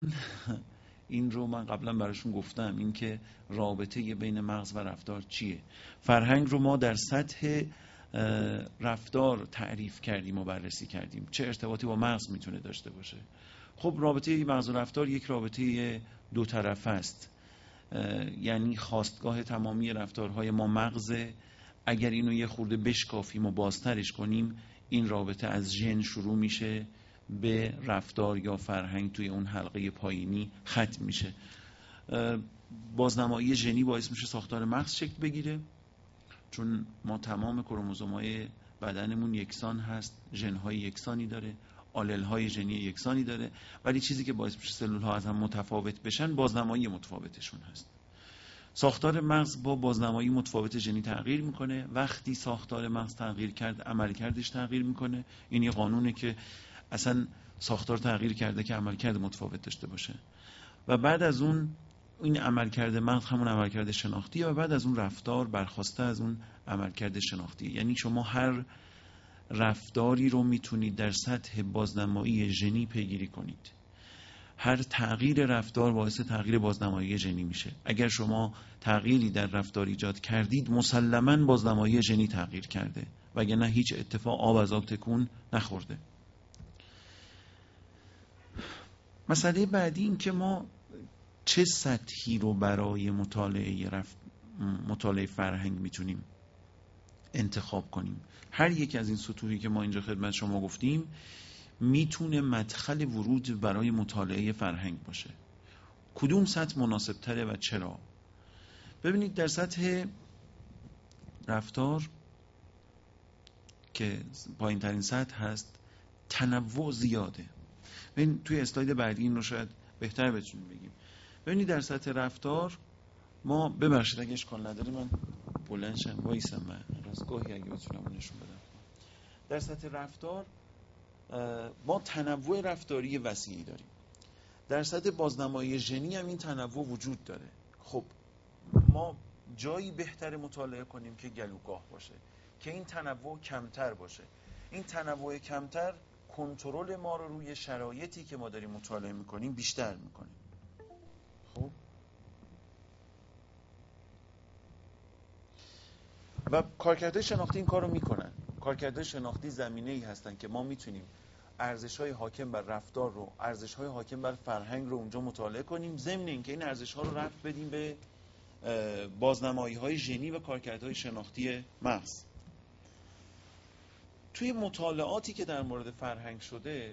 این رو من قبلا براشون گفتم، این که رابطه بین مغز و رفتار چیه. فرهنگ رو ما در سطح رفتار تعریف کردیم و بررسی کردیم، چه ارتباطی با مغز میتونه داشته باشه. خب رابطه مغز و رفتار یک رابطه دو طرفه است، یعنی خواستگاه تمامی رفتارهای ما مغزه. اگر اینو یه خورده بشکافیم و بازترش کنیم، این رابطه از ژن شروع میشه به رفتار یا فرهنگ توی اون حلقه پایینی ختم میشه. بازنمایی ژنی باعث میشه ساختار مغز شکل بگیره، چون ما تمام کروموزوم‌های بدنمون یکسان هست، ژن‌های یکسانی داره، آلل‌های ژنی یکسانی داره، ولی چیزی که باعث میشه سلول‌ها از هم متفاوت بشن بازنمایی متفاوتشون هست. ساختار مغز با بازنمایی متفاوت ژنی تغییر میکنه. وقتی ساختار مغز تغییر کرد، عملکردش تغییر میکنه. این یه قانونه که اصلا ساختار تغییر کرده که عملکرد متفاوت داشته باشه. و بعد از اون این عملکرد مغز همون عملکرد شناختیه و بعد از اون رفتار برخواسته از اون عملکرد شناختی. یعنی شما هر رفتاری رو میتونید در سطح بازنمایی ژنی پیگیری کنید. هر تغییر رفتار باعث تغییر بازنمایی ژنی میشه. اگر شما تغییری در رفتار ایجاد کردید، مسلماً بازنمایی ژنی تغییر کرده، وگرنه هیچ اتفاق آب از آب تکون نخورده. مسئله بعدی این که ما چه سطحی رو برای مطالعه فرهنگ میتونیم انتخاب کنیم. هر یک از این سطوحی که ما اینجا خدمت شما گفتیم میتونه مدخل ورود برای مطالعه فرهنگ باشه. کدوم سطح مناسب تره و چرا؟ ببینید در سطح رفتار که پایین ترین سطح هست، تنوع زیاده. ببین توی اسلاید بعدی این رو شاید بهتر بتونیم بگیم. ببینید در سطح رفتار ما، ببخشید اگه اشکال نداره من بلند شم وایسم، من رازگاهی اگه بتونم نشون بدم. در سطح رفتار ما تنوع رفتاری وسیعی داریم. در سطح بازنمایی ژنی هم این تنوع وجود داره. خب ما جایی بهتر مطالعه کنیم که گلوگاه باشه، که این تنوع کمتر باشه. این تنوع کمتر کنترل ما رو روی شرایطی که ما داریم مطالعه میکنیم بیشتر میکنه. خب و کارکردهای شناختی این کار رو میکنن. کارکردهای شناختی زمینه‌ای هستن که ما میتونیم ارزش‌های حاکم بر رفتار رو، ارزش‌های حاکم بر فرهنگ رو اونجا مطالعه کنیم، ضمن اینکه این ارزش‌ها رو ربط بدیم به بازنمایی‌های ژنی و کارکردهای شناختی مغز. توی مطالعاتی که در مورد فرهنگ شده،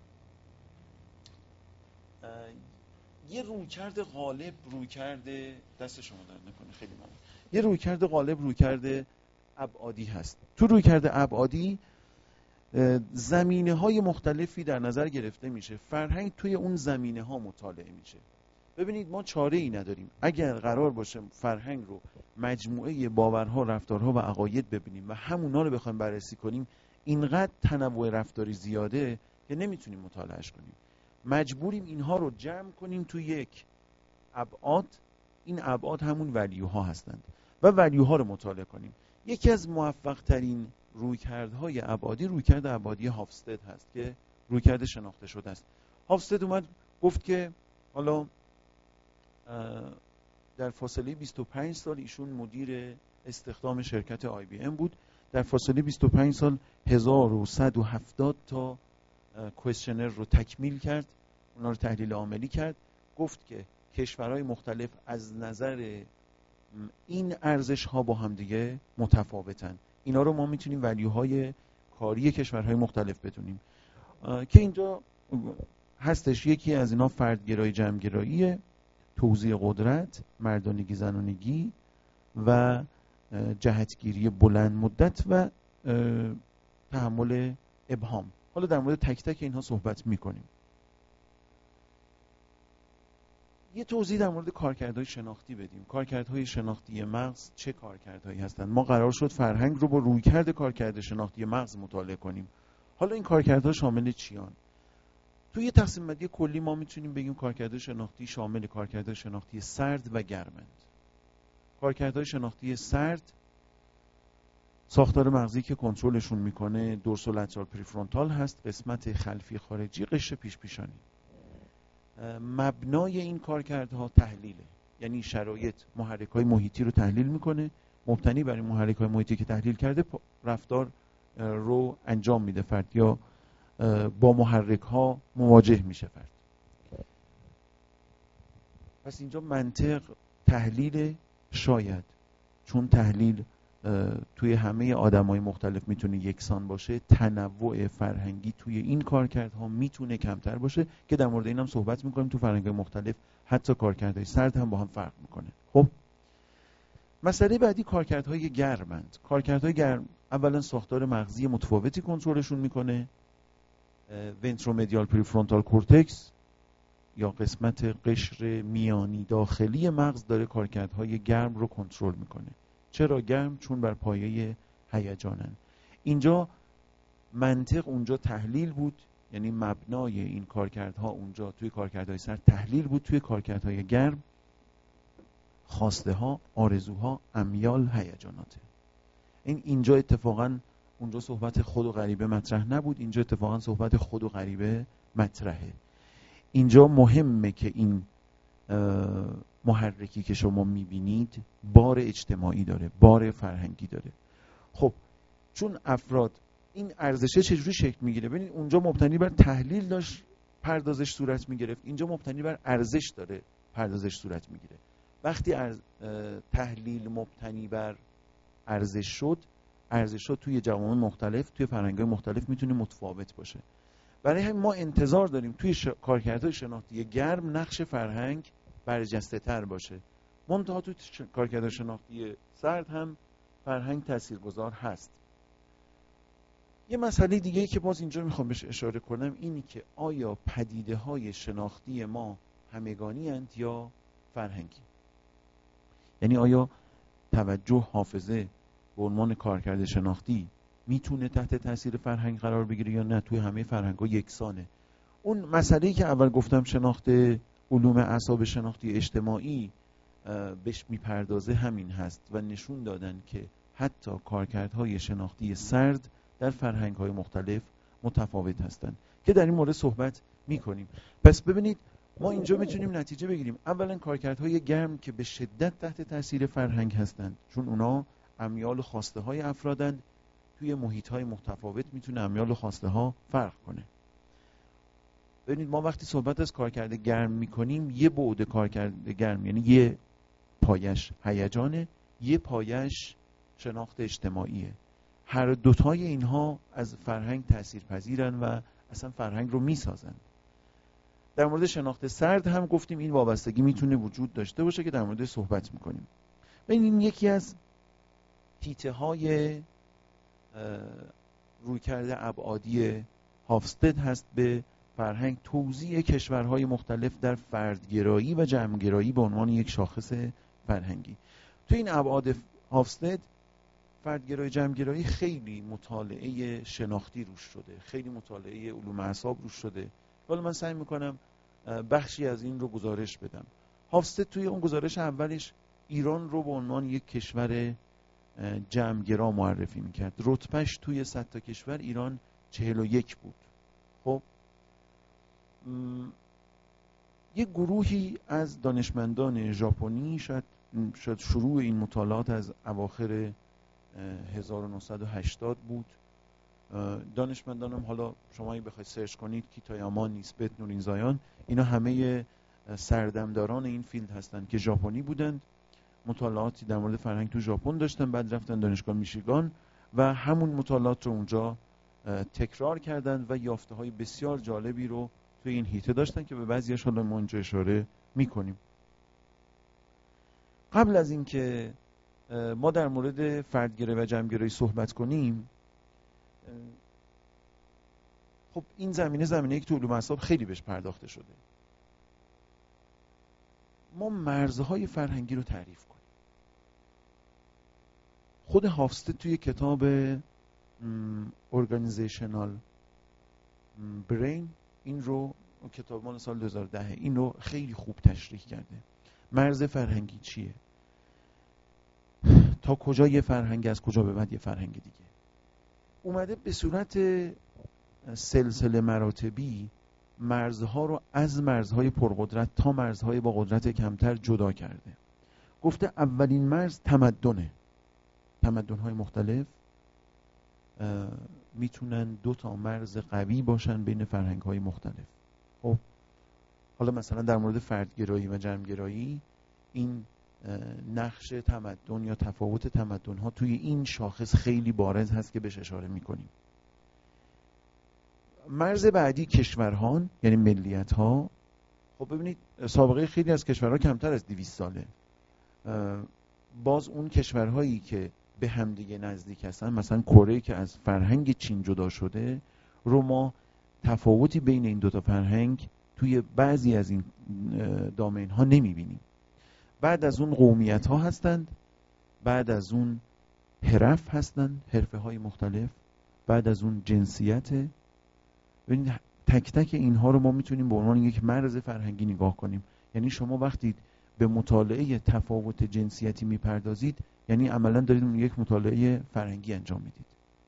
یه رویکرد غالب، رویکرد دست شما درد نکنه خیلی ممنون، یه رویکرد غالب، رویکرد ابعادی هست. تو رویکرد ابعادی زمینه‌های مختلفی در نظر گرفته میشه. فرهنگ توی اون زمینه‌ها مطالعه میشه. ببینید ما چاره ای نداریم. اگر قرار باشه فرهنگ رو مجموعه باورها، رفتارها و عقاید ببینیم و همونا رو بخوایم بررسی کنیم، اینقدر تنوع رفتاری زیاده که نمیتونیم مطالعهش کنیم. مجبوریم اینها رو جمع کنیم توی یک ابعاد. این ابعاد همون ولیوها هستند و ولیوها رو مطالعه کنیم. یکی از موفق ترین رویکردهای ابعادی، رویکرد ابعادی هافستد هست که رویکرد شناخته شده است. هافستد اومد گفت که حالا در فاصله 25 سال ایشون مدیر استخدام شرکت IBM بود. در فاصله 25 سال 1170 تا کوئسشنر رو تکمیل کرد، اونا رو تحلیل عاملی کرد. گفت که کشورهای مختلف از نظر این ارزش ها با هم دیگه متفاوتن. اینا رو ما میتونیم ولیوهای کاری کشورهای مختلف بدونیم که اینجا هستش. یکی از اینا فردگرایی، جمعگرایی، توزیع قدرت، مردانگی، زنانگی و جهتگیری بلند مدت و تحمل ابهام. حالا در مورد تک تک اینها صحبت میکنیم. یه توضیح در مورد کارکردهای شناختی بدیم. کارکردهای شناختی مغز چه کارکردهایی هستند؟ ما قرار شد فرهنگ رو با رویکرد کارکرد شناختی مغز مطالعه کنیم. حالا این کارکردها شامل چیان؟ توی یه تقسیم بندی کلی ما میتونیم بگیم کارکردهای شناختی شامل کارکردهای شناختی سرد و گرمند. کارکردهای شناختی سرد ساختار مغزی که کنترلشون میکنه دورسولاترال پریفرونتال هست، قسمت خلفی خارجی قشر پیش پیشانی. مبنای این کارکردها تحلیله، یعنی شرایط محرک‌های محیطی رو تحلیل میکنه، مبتنی بر این محرک‌های محیطی که تحلیل کرده رفتار رو انجام میده فرد یا با محرک‌ها مواجه میشه فرد. پس اینجا منطق تحلیل، شاید چون تحلیل توی همه آدمای مختلف میتونه یکسان باشه، تنوع فرهنگی توی این کارکردها میتونه کمتر باشه که در مورد اینم صحبت میکنیم. تو فرهنگ‌های مختلف حتی کارکردهای سرد هم با هم فرق میکنه. خب مسئله بعدی کارکردهای گرمند. کارکردهای گرم اولا ساختار مغزی متفاوتی کنترلشون میکنه. ونترومدیال پریفرونتال کورتکس یا قسمت قشر میانی داخلی مغز داره کارکردهای گرم رو کنترل میکنه. چرا گرم؟ چون بر پایه هیجانن. اینجا منطق اونجا تحلیل بود، یعنی مبنای این کارکردها اونجا توی کارکردهای سرد تحلیل بود، توی کارکردهای گرم خواسته ها، آرزوها، امیال، هیجاناته. اینجا اتفاقا اونجا صحبت خود و غریبه مطرح نبود، اینجا اتفاقا صحبت خود و غریبه مطرحه. اینجا مهمه که این محرکی که شما میبینید بار اجتماعی داره، بار فرهنگی داره. خب چون افراد این ارزشه چجوری شکل میگیره؟ ببینید اونجا مبتنی بر تحلیل داشت پردازش صورت میگرفت، اینجا مبتنی بر ارزش داره پردازش صورت میگیره. وقتی تحلیل مبتنی بر ارزش شد، ارزش ها توی جوامع مختلف، توی فرهنگ‌های مختلف میتونه متفاوت باشه. برای همین ما انتظار داریم توی کارکردهای شناختی گرم نقش فرهنگ برجسته تر باشه. منتها توی کارکردهای شناختی سرد هم فرهنگ تاثیرگذار هست. یه مسئله دیگه که باز اینجا میخوام بهش اشاره کنم اینی که آیا پدیده‌های شناختی ما همگانی اند یا فرهنگی؟ یعنی آیا توجه، حافظه به عنوان کارکرد شناختی میتونه تحت تاثیر فرهنگ قرار بگیره یا نه؟ توی همه فرهنگ‌ها یکسانه. اون مسئله‌ای که اول گفتم شناخت علوم اعصاب شناختی اجتماعی بهش میپردازه همین هست و نشون دادن که حتی کارکردهای شناختی سرد در فرهنگ‌های مختلف متفاوت هستند که در این مورد صحبت میکنیم. پس ببینید ما اینجا میتونیم نتیجه بگیریم. اولا کارکردهای گرم که به شدت تحت تاثیر فرهنگ هستند، چون اونا امیال و خواسته های افرادند، توی محیط های متفاوت میتونه امیال و خواسته ها فرق کنه. ببینید ما وقتی صحبت از کارکرد گرم میکنیم، یه بعد کارکرد گرم یعنی یه پایش هیجانه، یه پایش شناخت اجتماعیه. هر دوتای اینها از فرهنگ تاثیرپذیرن و اصلا فرهنگ رو میسازن. در مورد شناخت سرد هم گفتیم این وابستگی میتونه وجود داشته باشه که در مورد صحبت میکنیم. این یکی از حیطه های رویکرد ابعادی هافستد هست به فرهنگ، توزیع کشورهای مختلف در فردگرایی و جمعگرایی به عنوان یک شاخص فرهنگی. تو این ابعاد هافستد فردگرایی جمعگرایی خیلی مطالعه شناختی روش شده، خیلی مطالعه علوم اعصاب روش شده. حالا من سعی میکنم بخشی از این رو گزارش بدم. هافستد توی اون گزارش اولش ایران رو به عنوان یک کشور جمعگرا معرفی میکرد. رتبهش توی 100 تا کشور ایران 41 بود. خب یک گروهی از دانشمندان ژاپنی، شاید شروع این مطالعات از اواخر 1980 بود. دانشمندانم حالا شما اگه بخواید سرچ کنید کیتایاما، نیسبت، نورینزایان، اینا همه سردمداران این فیلد هستن که ژاپنی بودند، مطالعاتی در مورد فرهنگ تو ژاپن داشتن، بعد رفتن دانشگاه میشیگان و همون مطالعات رو اونجا تکرار کردند و یافته‌های بسیار جالبی رو توی این حیطه داشتن که به بعضی‌اش حالا ما اونجا اشاره می‌کنیم. قبل از اینکه ما در مورد فردگرایی و جمعگرایی صحبت کنیم، خب این زمینه که تو علوم اعصاب خیلی بهش پرداخته شده. ما مرزهای فرهنگی رو تعریف کنیم. خود هافستد توی کتاب Organizational Brain این رو، کتاب مال سال 2010، این رو خیلی خوب تشریح کرده. مرز فرهنگی چیه؟ تا کجا یه فرهنگ، از کجا به بعد یه فرهنگ دیگه؟ اومده به صورت سلسله مراتبی مرزها رو از مرزهای پرقدرت تا مرزهای با قدرت کمتر جدا کرده. گفته اولین مرز تمدن‌های مختلف میتونن 2 تا مرز قوی باشن بین فرهنگ‌های مختلف. خب حالا مثلا در مورد فردگرایی و جمعگرایی این نقش تمدن یا تفاوت تمدن‌ها توی این شاخص خیلی بارز هست که بهش اشاره می‌کنیم. مرز بعدی کشورها یعنی ملیت‌ها. خب ببینید سابقه خیلی از کشورها کمتر از 200 ساله. باز اون کشورهایی که به همدیگه نزدیک هستن، مثلا کره که از فرهنگ چین جدا شده، رو ما تفاوتی بین این 2 تا فرهنگ توی بعضی از این دامین ها نمیبینیم. بعد از اون قومیت ها هستند، بعد از اون حرف هستند، حرفه های مختلف، بعد از اون جنسیت. ببینید تک تک اینها رو ما میتونیم به عنوان یک مرز فرهنگی نگاه کنیم. یعنی شما وقتی به مطالعه تفاوت جنسیتی میپردازید، یعنی عملا دارید یک مطالعه فرهنگی انجام میدید.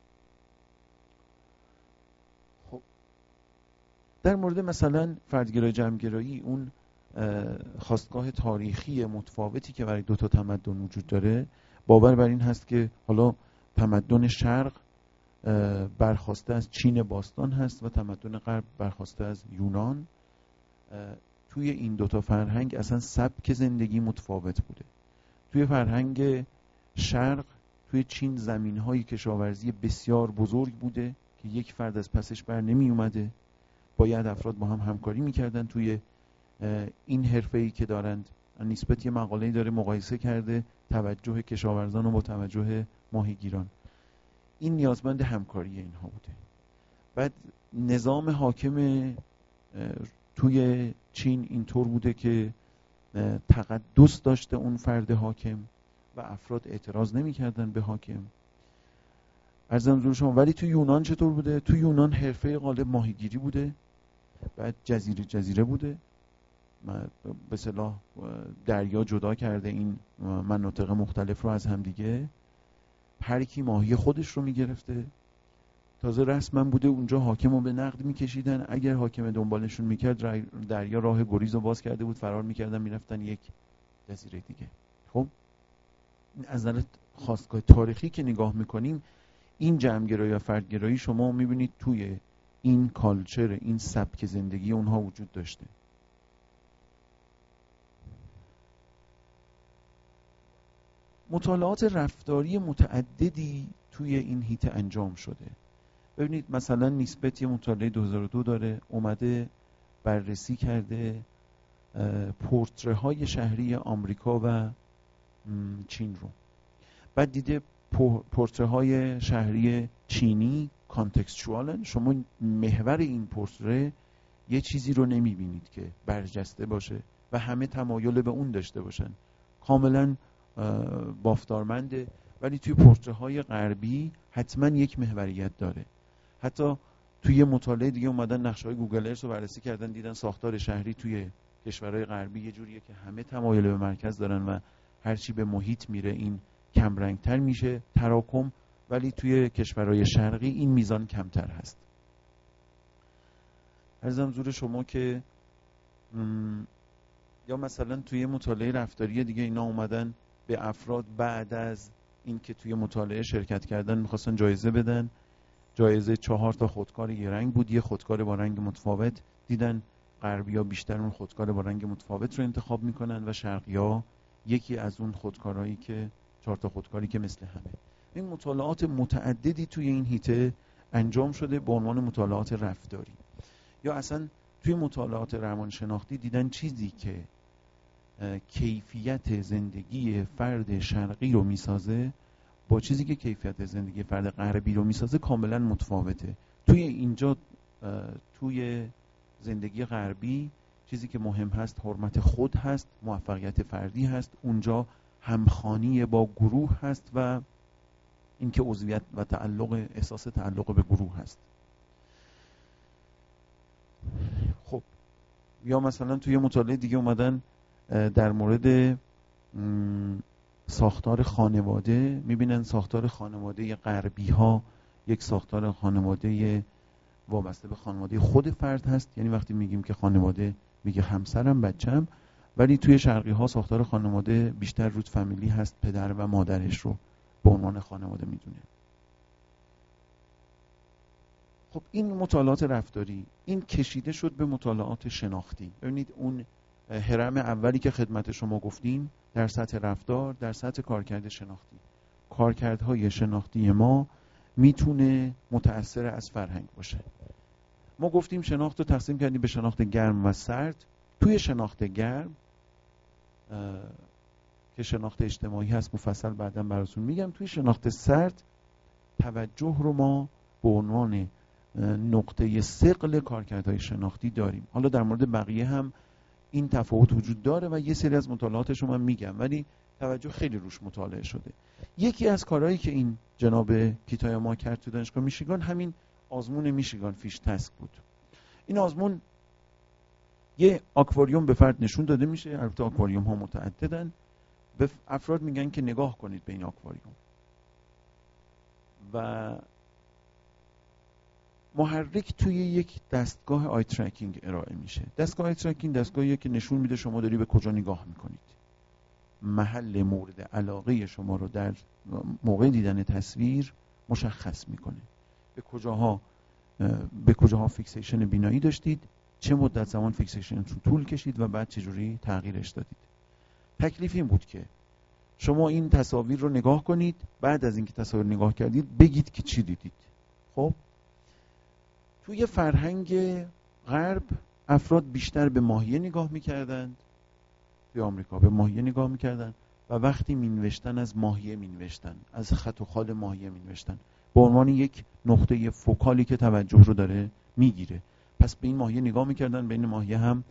خب در مورد مثلا فردگرایی جمعگرایی، اون خاستگاه تاریخی متفاوتی که برای 2 تا تمدن وجود داره، باور بر این هست که حالا تمدن شرق برخواسته از چین باستان هست و تمدن غرب برخواسته از یونان. توی این 2 تا فرهنگ اصلا سبک زندگی متفاوت بوده. توی فرهنگ شرق، توی چین زمین‌های کشاورزی بسیار بزرگ بوده که یک فرد از پسش بر نمی اومده. باید افراد با هم همکاری میکردن توی این حرفه‌ای که دارند. نسبت یه مقاله‌ای داره مقایسه کرده توجه کشاورزان و با توجه ماهیگیران. این نیازمند همکاری اینها بوده. بعد نظام حاکم توی چین اینطور بوده که تقدس داشته اون فرد حاکم و افراد اعتراض نمی‌کردن به حاکم. عرضم حضور شما. ولی تو یونان چطور بوده؟ تو یونان حرفه غالب ماهیگیری بوده، بعد جزیره بوده، به اصطلاح دریا جدا کرده این مناطق مختلف رو از همدیگه، هر کی ماهی خودش رو میگرفته. تازه رسما بوده اونجا حاکم رو به نقد میکشیدن، اگر حاکم دنبالشون میکرد دریا راه گریز رو باز کرده بود، فرار میکردن میرفتن یک جزیره دیگه. خب از نظر خاستگاه تاریخی که نگاه میکنیم، این جمعگرایی و فردگرایی شما میبینید توی این کالچر، این سبک زندگی اونها وجود داشته. مطالعات رفتاری متعددی توی این هیته انجام شده. ببینید مثلا نسبت یه مطالعه 2002 داره اومده بررسی کرده پورتره های شهری آمریکا و چین رو. بعد دیده پورتره های شهری چینی کانتکستچوالن. شما محور این پورتره یه چیزی رو نمیبینید که برجسته باشه و همه تمایل به اون داشته باشن، کاملا بافتارمنده. ولی توی پورتره های غربی حتما یک محوریت داره. حتی توی مطالعه دیگه اومدن نقشه‌های گوگل ارث رو بررسی کردن، دیدن ساختار شهری توی کشورهای غربی یه جوریه که همه تمایل به مرکز دارن و هرچی به محیط میره این کم رنگتر میشه تراکم، ولی توی کشورهای شرقی این میزان کمتر هست. عرضم حضور شما که یا مثلا توی مطالعه رفتاری دیگه اینا اومدن به افراد بعد از اینکه توی مطالعه شرکت کردن میخواستن جایزه بدن. جایزه 4 تا خودکار یه رنگ بود، یه خودکار با رنگ متفاوت. دیدن غربی‌ها بیشتر اون خودکار با رنگ متفاوت رو انتخاب میکنن و شرقی‌ها یکی از اون خودکارهایی که 4 تا خودکاری که مثل همه. این مطالعات متعددی توی این هیته انجام شده به عنوان مطالعات رفتاری. یا اصلا توی مطالعات روانشناختی دیدن چیزی که کیفیت زندگی فرد شرقی رو میسازه با چیزی که کیفیت زندگی فرد غربی رو میسازه کاملا متفاوته. توی اینجا توی زندگی غربی چیزی که مهم هست حرمت خود هست، موفقیت فردی هست. اونجا همخوانی با گروه هست و اینکه عضویت و احساس تعلق به گروه هست. خب یا مثلا توی مطالعه دیگه اومدن در مورد ساختار خانواده میبینن ساختار خانواده غربی ها یک ساختار خانواده وابسته به خانواده خود فرد هست. یعنی وقتی میگیم که خانواده، میگه همسرم، بچم، ولی توی شرقی ها ساختار خانواده بیشتر روت فامیلی هست، پدر و مادرش رو به عنوان خانواده میدونه. خب این مطالعات رفتاری این کشیده شد به مطالعات شناختی. ببینید اون هرم اولی که خدمت شما گفتیم در سطح رفتار، در سطح کارکرد شناختی، کارکردهای شناختی ما میتونه متأثر از فرهنگ باشه. ما گفتیم شناخت رو تقسیم کردیم به شناخت گرم و سرد. توی شناخت گرم که شناخت اجتماعی هست، مفصل بعداً براتون میگم، توی شناخت سرد توجه رو ما به عنوان نقطه ثقل کارکردهای شناختی داریم. حالا در مورد بقیه هم این تفاوت وجود داره و یه سری از مطالعاتش رو من میگم، ولی توجه خیلی روش مطالعه شده. یکی از کارهایی که این جناب کیتایا ما کرد تو دانشگاه میشیگان همین آزمون میشیگان فیش تسک بود. این آزمون یه آکواریوم به فرد نشون داده میشه، البته آکواریوم ها متعددن، به افراد میگن که نگاه کنید به این آکواریوم و محرک توی یک دستگاه آی ترکینگ ارائه میشه. دستگاه آی ترکینگ دستگاهیه که نشون میده شما داری به کجا نگاه میکنید، محل مورد علاقه شما رو در موقع دیدن تصویر مشخص میکنه. به کجاها فیکسیشن بینایی داشتید، چه مدت زمان فیکسیشنتون طول کشید و بعد چجوری تغییرش دادید. تکلیف این بود که شما این تصاویر رو نگاه کنید، بعد از اینکه تصاویر نگاه کردید بگید که چی دیدید. خب توی فرهنگ غرب افراد بیشتر به ماهیه نگاه میکردند، توی آمریکا به ماهیه نگاه میکردن و وقتی مینوشتن از ماهیه مینوشتن، از خط و خال ماهیه مینوشتن به عنوان یک نقطه فوکالی که توجه رو داره میگیره. پس به این ماهیه نگاه میکردن، بین ماهیه هم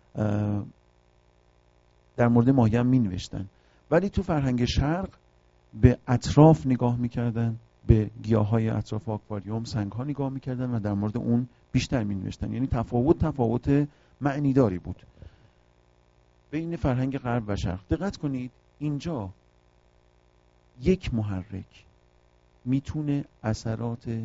در مورد ماهیه هم مینوشتن. ولی تو فرهنگ شرق به اطراف نگاه میکردن، به گیاهای اطراف آکواریوم، سنگ‌ها نگاه میکردن و در مورد اون بیشتر مینوشتن. یعنی تفاوت معنیداری بود بین فرهنگ غرب و شرق. دقت کنید اینجا یک محرک میتونه اثرات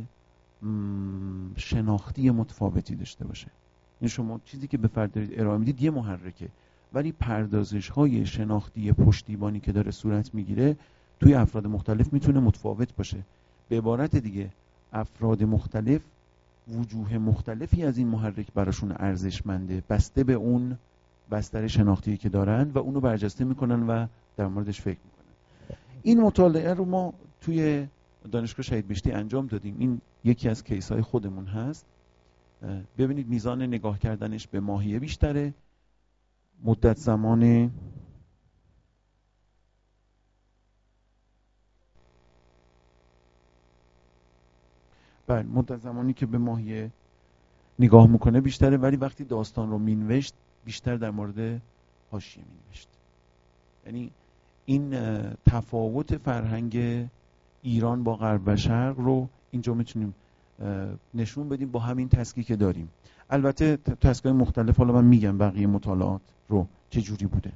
شناختی متفاوتی داشته باشه. یعنی شما چیزی که به فرد دارید ارائه میدید یه محرکه، ولی پردازش‌های شناختی پشتیبانی که داره صورت میگیره توی افراد مختلف میتونه متفاوت باشه. به عبارت دیگه افراد مختلف وجوه مختلفی از این محرک براشون ارزشمنده، بسته به اون بستر شناختی که دارن و اونو برجسته میکنن و در موردش فکر میکنن. این مطالعه رو ما توی دانشگاه شهید بهشتی انجام دادیم. این یکی از کیس‌های خودمون هست. ببینید میزان نگاه کردنش به ماهیه بیشتره، مدت زمان مدت زمانی که به ماهیه نگاه میکنه بیشتره، ولی وقتی داستان رو مینوشت بیشتر در مورد حاشیه مینوشت. یعنی این تفاوت فرهنگ ایران با غرب و شرق رو اینجا میتونیم نشون بدیم با همین تسکی که داریم. البته تسکای مختلف، حالا من میگم بقیه مطالعات رو چه جوری بوده.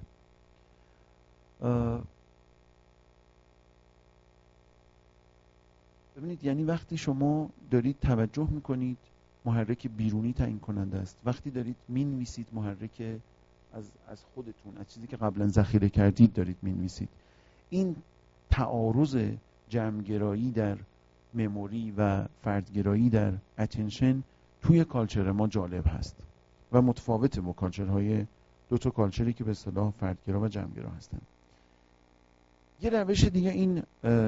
ببینید یعنی وقتی شما دارید توجه میکنید محرک بیرونی تعیین کننده است. وقتی دارید مینویسید محرک از خودتون، از چیزی که قبلا ذخیره کردید دارید مینویسید. این تعارض جمع‌گرایی در مموری و فردگرایی در اتنشن توی کالچر ما جالب هست و متفاوته با کالچرهای دو تا کالچری که به اصطلاح فردگرا و جمع‌گرا هستن. یه روش دیگه این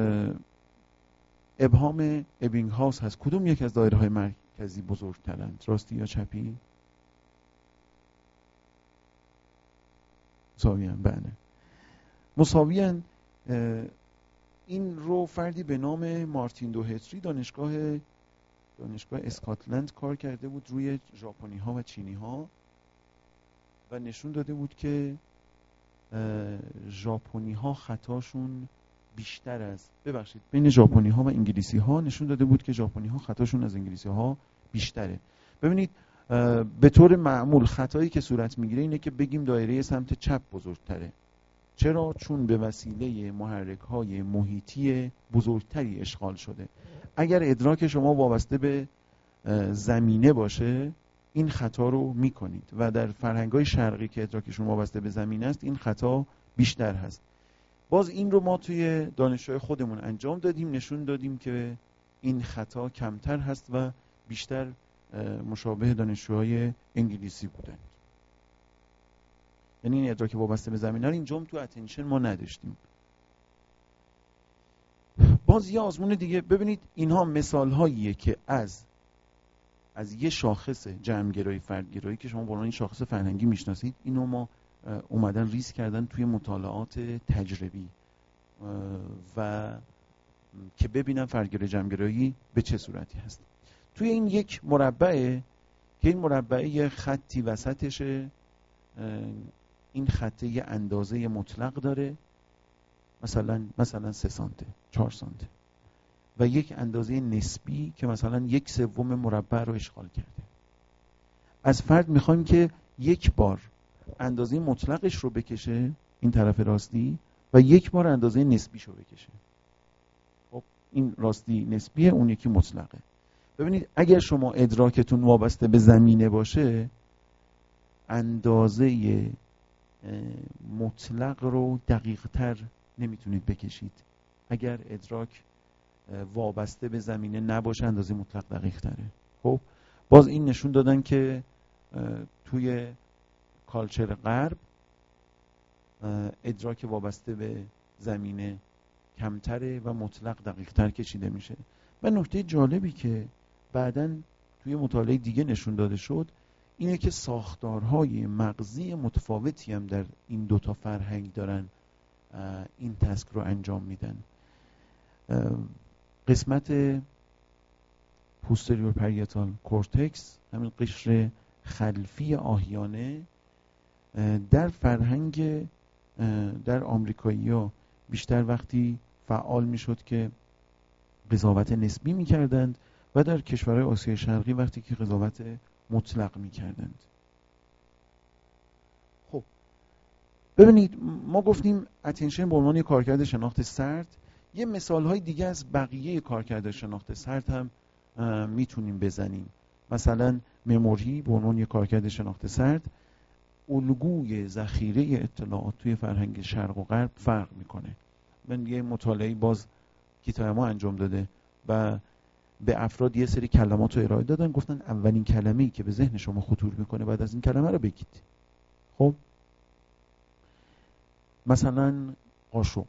ابهام ابینگهاوس هست. کدوم یک از دایره‌های مرکزی بزرگترند، راستی یا چپی؟ مساویان. بله مساویان. این رو فردی به نام مارتین دوهتری دانشگاه اسکاتلند کار کرده بود روی ژاپنی ها و چینی ها و نشون داده بود که ژاپنی ها خطاشون بیشتر از بین ژاپنی ها و انگلیسی ها نشون داده بود که ژاپنی ها خطاشون از انگلیسی ها بیشتره. ببینید به طور معمول خطایی که صورت میگیره اینه که بگیم دایره سمت چپ بزرگتره. چرا؟ چون به وسیله محرک‌های محیطی بزرگتری اشغال شده. اگر ادراک شما وابسته به زمینه باشه این خطا رو میکنید و در فرهنگ‌های شرقی که ادراکشون وابسته به زمینه است این خطا بیشتر هست. باز این رو ما توی دانشجوی خودمون انجام دادیم، نشون دادیم که این خطا کمتر هست و بیشتر مشابه دانشجوهای انگلیسی بودن. یعنی این ادراک وابسته به زمینه رو اینجا تو اتنشن ما نداشتیم. باز یه آزمون دیگه ببینید، اینها مثال هاییه که از یه شاخص جمع‌گرایی فردگرایی که شما به عنوان این شاخص فرهنگی میشناسید، اینو ما اومدن ریز کردن توی مطالعات تجربی و که ببینن فردگرایی جمع‌گرایی به چه صورتی هست. توی این یک مربعه که این مربعه یه خطی وسطشه، این خطه یه اندازه مطلق داره، مثلا 3 سانته 4 سانته و یک اندازه نسبی که مثلا 1/3 مربع رو اشغال کرده. از فرد میخوایم که یک بار اندازه مطلقش رو بکشه این طرف راستی و یک بار اندازه نسبیش رو بکشه. خب این راستی نسبیه، اون یکی مطلقه. ببینید اگر شما ادراکتون وابسته به زمینه باشه، اندازه مطلق رو دقیق تر نمیتونید بکشید. اگر ادراک وابسته به زمینه نباشه اندازه مطلق دقیق تره. خب باز این نشون دادن که توی کالچر غرب ادراک وابسته به زمینه کمتره و مطلق دقیق تر کشیده میشه. و نکته جالبی که بعداً توی مطالعه دیگه نشون داده شد اینه که ساختارهای مغزی متفاوتی هم در این دوتا فرهنگ دارن این تسک رو انجام میدن. قسمت پوستریور پریتال کورتکس، همین قشر خلفی آهیانه، در فرهنگ در آمریکایی‌ها بیشتر وقتی فعال میشد که قضاوت نسبی میکردند و در کشورهای آسیای شرقی وقتی که قضاوت مطلق میکردند. خب ببینید ما گفتیم اتنشن به عنوان یک کارکرد شناخت سرد. یه مثالهای دیگه از بقیه کارکرد شناخت سرد هم میتونیم بزنیم. مثلا مموری به عنوان یک کارکرد شناخت سرد، الگوی ذخیره اطلاعات توی فرهنگ شرق و غرب فرق میکنه. من یه مطالعه باز کتاب ما انجام داده و به افراد یه سری کلمات رو ارائه دادن، گفتن اولین کلمه‌ای که به ذهن شما خطور میکنه بعد از این کلمه رو بگید. خب مثلا قاشق،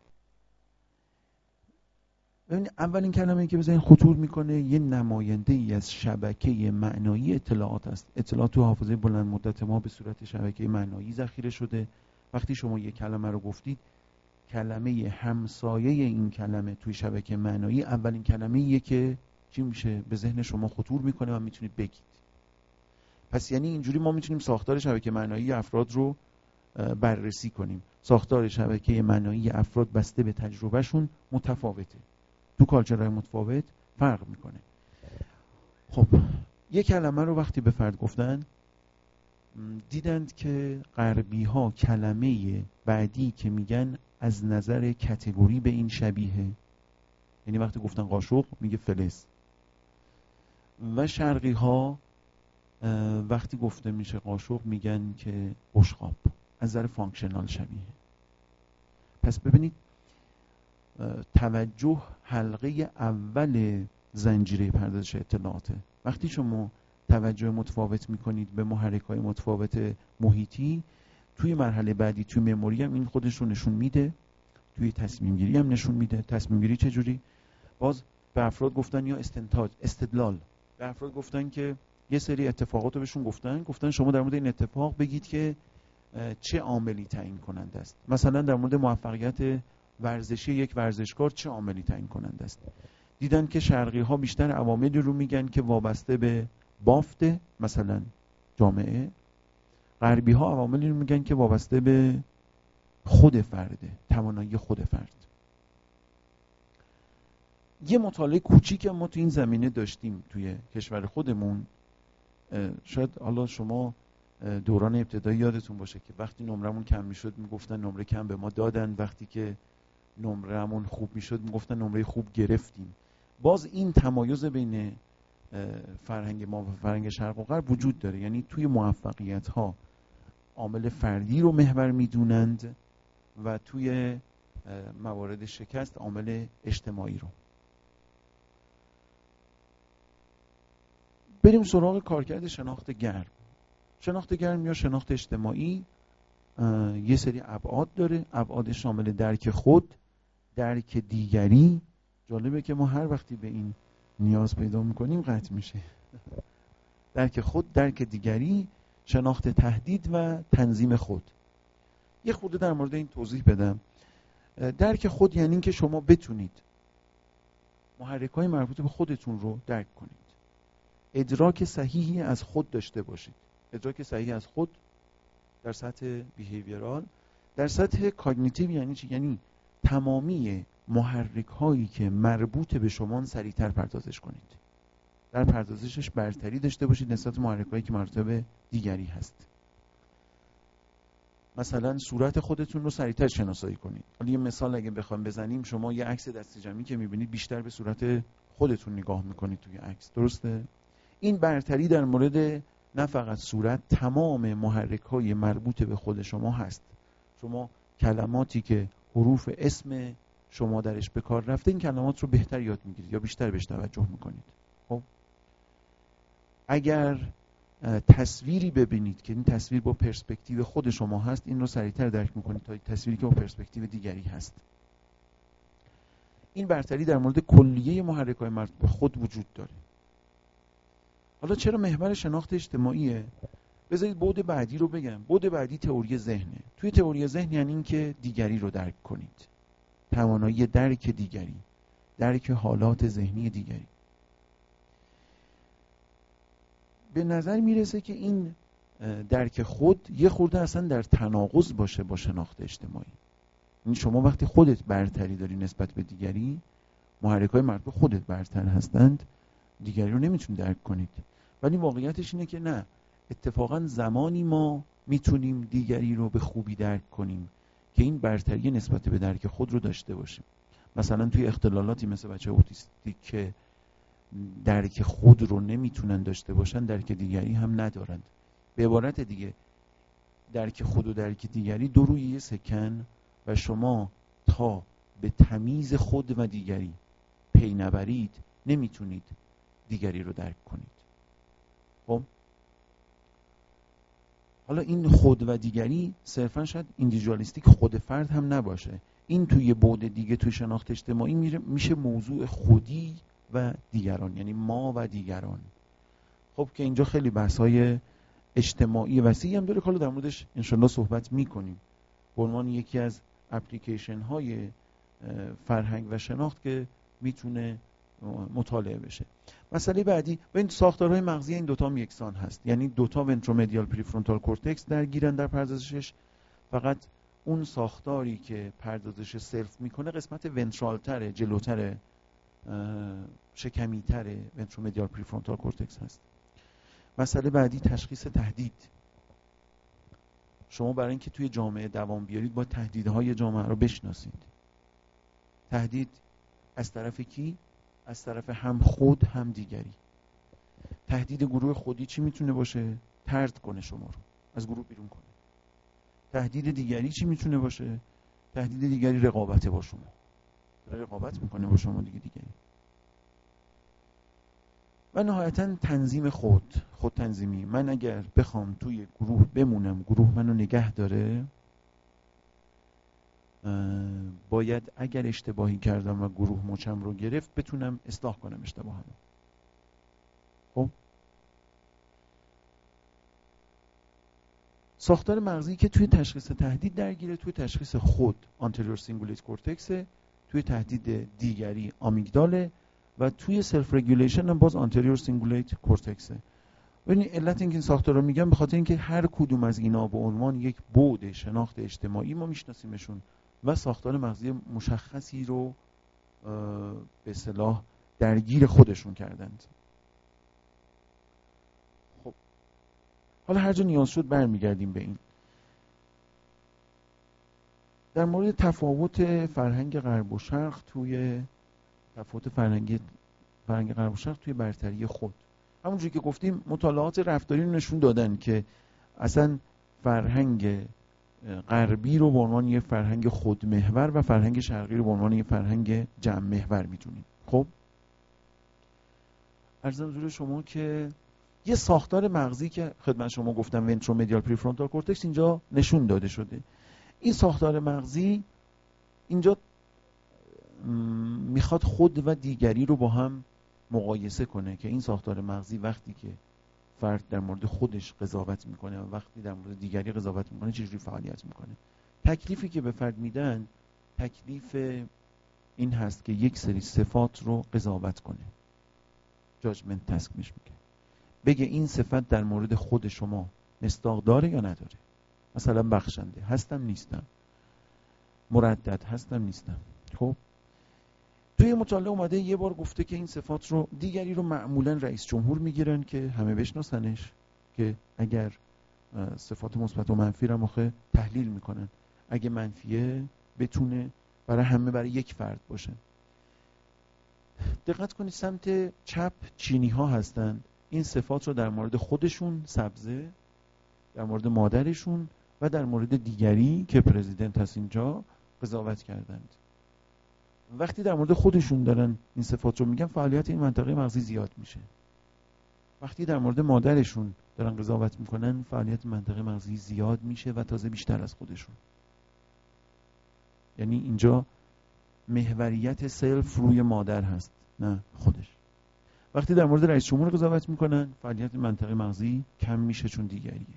ببینید اولین کلمه‌ای که به ذهن خطور میکنه یه نماینده‌ای از شبکه معنایی اطلاعات است. اطلاعات تو حافظه بلند مدت ما به صورت شبکه معنایی ذخیره شده. وقتی شما یه کلمه رو گفتید، کلمه همسایه این کلمه توی شبکه معنایی اولین کلمه‌ایه که چی میشه به ذهن شما خطور میکنه و میتونید بگید. پس یعنی اینجوری ما میتونیم ساختار شبکه معنایی افراد رو بررسی کنیم. ساختار شبکه معنایی افراد بسته به تجربهشون متفاوته، تو کالچرهای متفاوت فرق میکنه. خب یک کلمه رو وقتی به فرد گفتن، دیدند که غربی ها کلمه بعدی که میگن از نظر کتگوری به این شبیه، یعنی وقتی گفتن قاشق میگه فلز، و شرقی ها وقتی گفته میشه قاشق میگن که بشقاب، از نظر فانکشنال شبیه. پس ببینید توجه حلقه اول زنجیره پردازش اطلاعاته. وقتی شما توجه متفاوت میکنید به محرک‌های متفاوت محیطی، توی مرحله بعدی توی مموری هم این خودش رو نشون میده، توی تصمیم گیری هم نشون میده. تصمیم گیری چجوری؟ باز به افراد گفتن یا استدلال، به افراد گفتن که یه سری اتفاقات رو بهشون گفتن شما در مورد این اتفاق بگید که چه عاملی تعیین کننده است. مثلا در مورد موفقیت ورزشی یک ورزشکار چه عاملی تعیین کننده است. دیدن که شرقی ها بیشتر عواملی رو میگن که وابسته به بافت مثلا جامعه، غربی ها عواملی رو میگن که وابسته به خود فرده، توانایی خود فرد. یه مطالعه کوچیک ما تو این زمینه داشتیم توی کشور خودمون. شاید حالا شما دوران ابتدایی یادتون باشه که وقتی نمرمون کم میشد میگفتن نمره کم به ما دادن، وقتی که نمرمون خوب میشد میگفتن نمره خوب گرفتیم. باز این تمایز بین فرهنگ ما و فرهنگ شرق و غرب وجود داره. یعنی توی موفقیت ها عامل فردی رو محور میدونند و توی موارد شکست عامل اجتماعی رو. بریم سراغ کارکرد شناخت گرم. شناخت گرم یا شناخت اجتماعی یه سری ابعاد داره. ابعاد شامل درک خود، درک دیگری. جالبه که ما هر وقتی به این نیاز پیدا میکنیم قطع میشه. درک خود، درک دیگری، شناخت تهدید و تنظیم خود. یه خورده در مورد این توضیح بدم. درک خود یعنی این که شما بتونید محرک‌های مربوط به خودتون رو درک کنید. ادراک صحیحی از خود داشته باشید. ادراک صحیحی از خود در سطح بیهیویرال. در سطح کاگنیتیو یعنی چی؟ یعنی تمامی محرک‌هایی که مربوط به شما سریعتر پردازش کنید. در پردازشش برتری داشته باشید نسبت محرک‌هایی که مربوط به دیگری هست. مثلا صورت خودتون رو سریعتر شناسایی کنید. حالا یه مثال اگه بخوام بزنیم، شما یه عکس دستی جمعی که می‌بینید بیشتر به صورت خودتون نگاه می‌کنید توی عکس. درسته؟ این برتری در مورد نه فقط صورت، تمام محرک‌های مربوط به خود شما هست. شما کلماتی که حروف اسم شما درش به کار رفته، این کلمات رو بهتر یاد میگیرید یا بیشتر بهش توجه میکنید. خب اگر تصویری ببینید که این تصویر با پرسپکتیو خود شما هست، این رو سریعتر درک میکنید تا تصویری که با پرسپکتیو دیگری هست. این برتری در مورد کلیه محرک‌های مربوط به خود وجود داره. حالا چرا محور شناخت اجتماعیه؟ بذارید بعد بعدی رو بگم. بعد بعدی تئوری ذهنه. توی تئوری ذهن یعنی این که دیگری رو درک کنید. توانایی درک دیگری، درک حالات ذهنی دیگری. به نظر میرسه که این درک خود یه خورده اصلا در تناقض باشه با شناخت اجتماعی. یعنی شما وقتی خودت برتری داری نسبت به دیگری، محرک‌های مربوط به خودت برتر هستند، دیگری رو نمیتونید درک کنید. ولی واقعیتش اینه که نه، اتفاقا زمانی ما میتونیم دیگری رو به خوبی درک کنیم که این برتری نسبت به درک خود رو داشته باشیم. مثلا توی اختلالاتی مثل بچه اوتیستیک که درک خود رو نمیتونن داشته باشن، درک دیگری هم ندارند. به عبارت دیگه درک خود و درک دیگری دو روی یه سکن و شما تا به تمیز خود و دیگری پی نبرید نمیتونید دیگری رو درک کنید. خب حالا این خود و دیگری صرفا شاید ایندیویدوالیستیک خود فرد هم نباشه. این توی بعد دیگه توی شناخت اجتماعی میشه موضوع خودی و دیگران، یعنی ما و دیگران. خب که اینجا خیلی بحث‌های اجتماعی وسیعی هم داره که حالا در موردش انشالله صحبت میکنیم به عنوان یکی از اپلیکیشن های فرهنگ و شناخت که میتونه مطالعه بشه. مسئله بعدی، ببین ساختارهای مغزی این دوتا هم یکسان هست. یعنی دوتا ونترومدیال پریفرونتال کورتکس درگیرن در پردازشش. فقط اون ساختاری که پردازش سلف میکنه قسمت ونترالتره، جلوتره، شکمیتره ونترومدیال پریفرونتال کورتکس هست. مسئله بعدی تشخیص تهدید. شما برای اینکه توی جامعه دوام بیارید باید تهدیدهای جامعه رو بشناسید. تهدید از طرف کی؟ از طرف هم خود هم دیگری. تهدید گروه خودی چی میتونه باشه؟ طرد کنه شما رو، از گروه بیرون کنه. تهدید دیگری چی میتونه باشه؟ تهدید دیگری رقابت با شما، رقابت میکنه با شما دیگری. و نهایتا تنظیم خود تنظیمی. من اگر بخوام توی گروه بمونم، گروه منو نگه داره، باید اگر اشتباهی کردم و گروه مچم رو گرفت بتونم اصلاح کنم اشتباهمو. خب ساختار مغزی که توی تشخیص تهدید درگیره، توی تشخیص خود آنتریور سینگولیت کورتکس، توی تهدید دیگری آمیگداله و توی سلف رگولیشن هم باز آنتریور سینگولیت کورتکسه. ببینید علت اینکه این ساختار رو میگم به خاطر اینکه هر کدوم از اینا به عنوان یک بعد شناخت اجتماعی ما میشناسیمشون و ساختار مغزی مشخصی رو به اصطلاح درگیر خودشون کردند. خب حالا هر جا نیاز شد برمیگردیم به این. در مورد تفاوت فرهنگ غرب و شرق توی تفاوت فرهنگ غرب و شرق توی برتری خود. همونجوری که گفتیم مطالعات رفتاری رو نشون دادن که اصلا فرهنگ غربی رو به عنوان یه فرهنگ خودمحور و فرهنگ شرقی رو به عنوان یه فرهنگ جمع محور می‌دونیم. خب عرضم حضور شما که یه ساختار مغزی که خدمت شما گفتم ونترومدیال پریفرونتال کورتکس اینجا نشون داده شده. این ساختار مغزی اینجا میخواد خود و دیگری رو با هم مقایسه کنه که این ساختار مغزی وقتی که فرد در مورد خودش قضاوت میکنه و وقتی در مورد دیگری قضاوت میکنه چجوری فعالیت میکنه. تکلیفی که به فرد میدن تکلیف این هست که یک سری صفات رو قضاوت کنه، جاجمنت تسک میشه، بگه این صفت در مورد خود شما مصداق داره یا نداره. مثلا بخشنده هستم نیستم، مردد هستم نیستم. خب توی مطالعه اومده یه بار گفته که این صفات رو دیگری رو معمولا رئیس جمهور میگیرن که همه بشناسنش، که اگر صفات مثبت و منفی رو آخه تحلیل میکنن، اگه منفیه بتونه برای همه برای یک فرد باشه. دقت کنید سمت چپ چینی ها هستن، این صفات رو در مورد خودشون سبزه، در مورد مادرشون و در مورد دیگری که پرزیدنت هست اینجا قضاوت کردند. وقتی در مورد خودشون دارن این صفات رو میگن فعالیت این منطقه مغزی زیاد میشه. وقتی در مورد مادرشون دارن قضاوت میکنن فعالیت منطقه مغزی زیاد میشه و تازه بیشتر از خودشون. یعنی اینجا محوریت سلف روی مادر هست نه خودش. وقتی در مورد رئیس جمهور قضاوت میکنن فعالیت منطقه مغزی کم میشه چون دیگریه.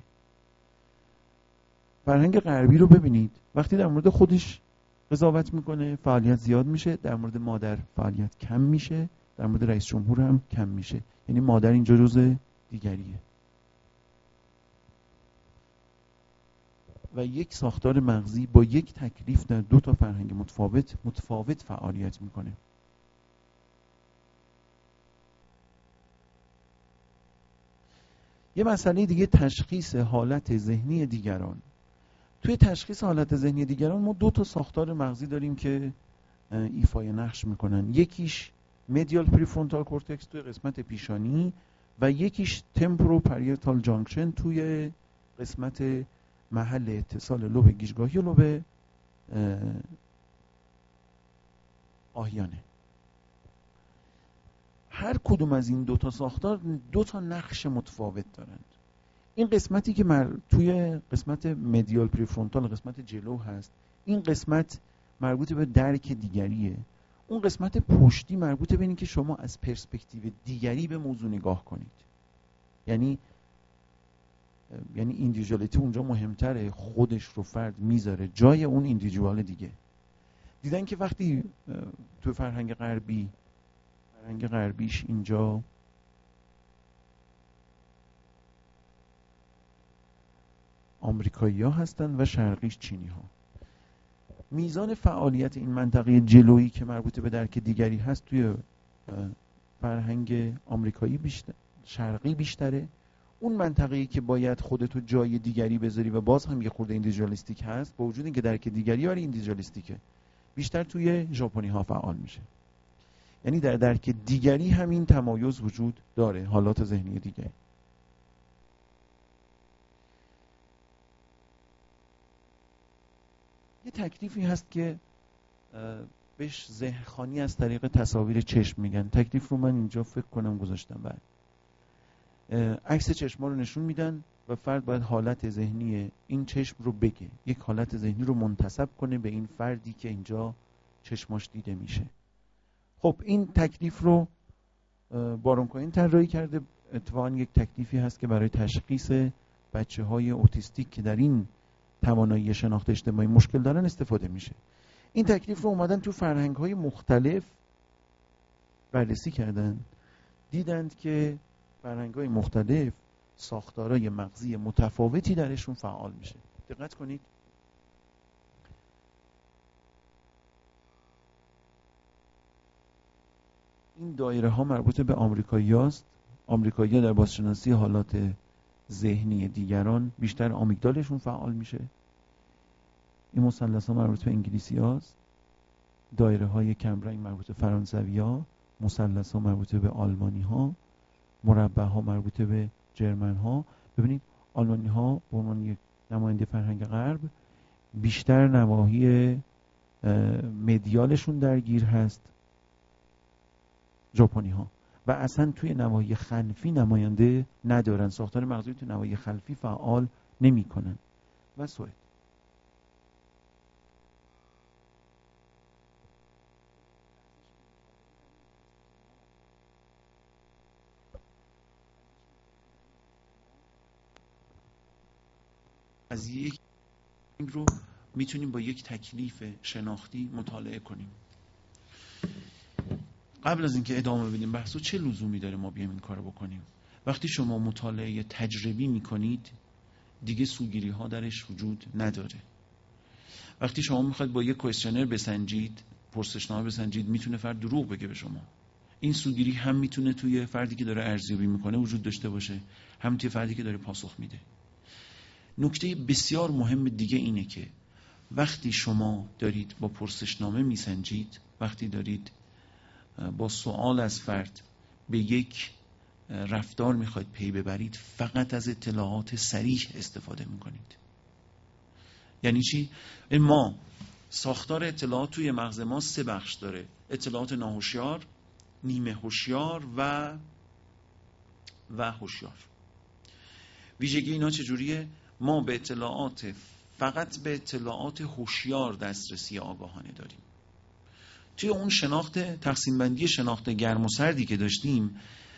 فرهنگ غربی رو ببینید، وقتی در مورد خودش قضاوت میکنه فعالیت زیاد میشه، در مورد مادر فعالیت کم میشه، در مورد رئیس جمهور هم کم میشه. یعنی مادر اینجا جزء دیگریه. و یک ساختار مغزی با یک تکلیف در دو تا فرهنگ متفاوت فعالیت میکنه. یه مسئله دیگه تشخیص حالت ذهنی دیگران. توی تشخیص حالت ذهنی دیگران ما دو تا ساختار مغزی داریم که ایفای نقش میکنن. یکیش مدیال پریفرونتال کورتکس توی قسمت پیشانی و یکیش تمپورو پریتال جانکشن توی قسمت محل اتصال لوب گیجگاهی و لوب آهیانه. هر کدوم از این دو تا ساختار دو تا نقش متفاوت دارند. این قسمتی که توی قسمت مدیال پریفرونتال قسمت جلو هست، این قسمت مربوط به درک دیگریه. اون قسمت پشتی مربوط به اینه که شما از پرسپکتیو دیگری به موضوع نگاه کنید. یعنی ایندیویدوالیتی اونجا مهمتره، خودش رو فرد میذاره جای اون ایندیویدوال دیگه. دیدن که وقتی تو فرهنگ غربیش اینجا آمریکایی‌ها هستن و شرقیش چینی‌ها، میزان فعالیت این منطقه جلویی که مربوط به درک دیگری هست توی فرهنگ آمریکایی شرقی بیشتره. اون منطقه‌ای که باید خودتو جای دیگری بذاری و باز هم یه خورده ایندیویدوالیستیک هست، با وجود اینکه درک دیگری ولی ایندیویدوالیستیکه، بیشتر توی ژاپنی‌ها فعال میشه. یعنی در درک دیگری همین تمایز وجود داره، حالات ذهنی دیگری. یه تکلیفی هست که بهش ذهن‌خوانی از طریق تصاویر چشم میگن. تکلیف رو من اینجا فکر کنم گذاشتم. بعد عکس چشما رو نشون میدن و فرد باید حالت ذهنی این چشم رو بگه، یک حالت ذهنی رو منتسب کنه به این فردی که اینجا چشماش دیده میشه. خب این تکلیف رو بارون کوهن طراحی کرده. اتفاقاً یک تکلیفی هست که برای تشخیص بچه‌های اوتیستیک که در این توانایی شناخت اجتماعی مشکل دارن استفاده میشه. این تکلیف رو اومدن تو فرهنگ‌های مختلف بررسی کردن، دیدند که فرهنگ‌های مختلف ساختارهای مغزی متفاوتی درشون فعال میشه. دقت کنید این دایره ها مربوط به آمریکایی‌هاست. آمریکایی‌ها در بازشناسی حالات ذهنی دیگران بیشتر آمیگدالشون فعال میشه. این مثلث‌ها مربوط به انگلیسی‌هاست. دایره‌های کم رنگ مربوط به فرانسوی‌ها، مثلث‌ها مربوط به آلمانی‌ها مربع ها مربوطه به جرمن ها. ببینید آلمانی ها به عنوان یک نماینده فرهنگ غرب بیشتر نواحی مدیالشون درگیر هست ژاپنی ها و اصلا توی نواحی خلفی نماینده ندارن، ساختار مغزی توی نواحی خلفی فعال نمی کنن. و سوئد از یک رو میتونیم با یک تکلیف شناختی مطالعه کنیم. قبل از اینکه ادامه بدیم بحثو، چه لزومی داره ما بیایم این کارو بکنیم؟ وقتی شما مطالعه تجربی میکنید دیگه سوگیری ها درش وجود نداره. وقتی شما میخواید با یک کوئسشنر بسنجید، پرسشنامه بسنجید، میتونه فرد دروغ بگه به شما. این سوگیری هم میتونه توی فردی که داره ارزیابی میکنه وجود داشته باشه، هم توی فردی که داره پاسخ میده. نکته بسیار مهم دیگه اینه که وقتی شما دارید با پرسشنامه میسنجید، وقتی دارید با سوال از فرد به یک رفتار میخواید پی ببرید، فقط از اطلاعات صریح استفاده میکنید. یعنی چی؟ ما ساختار اطلاعات توی مغز ما 3 بخش داره: اطلاعات ناهوشیار، نیمه هوشیار و هوشیار. ویژگی اینا چجوریه؟ ما فقط به اطلاعات هوشیار دسترسی آگاهانه داریم. توی اون شناخت تقسیم بندی شناخت گرم و سردی که داشتیم،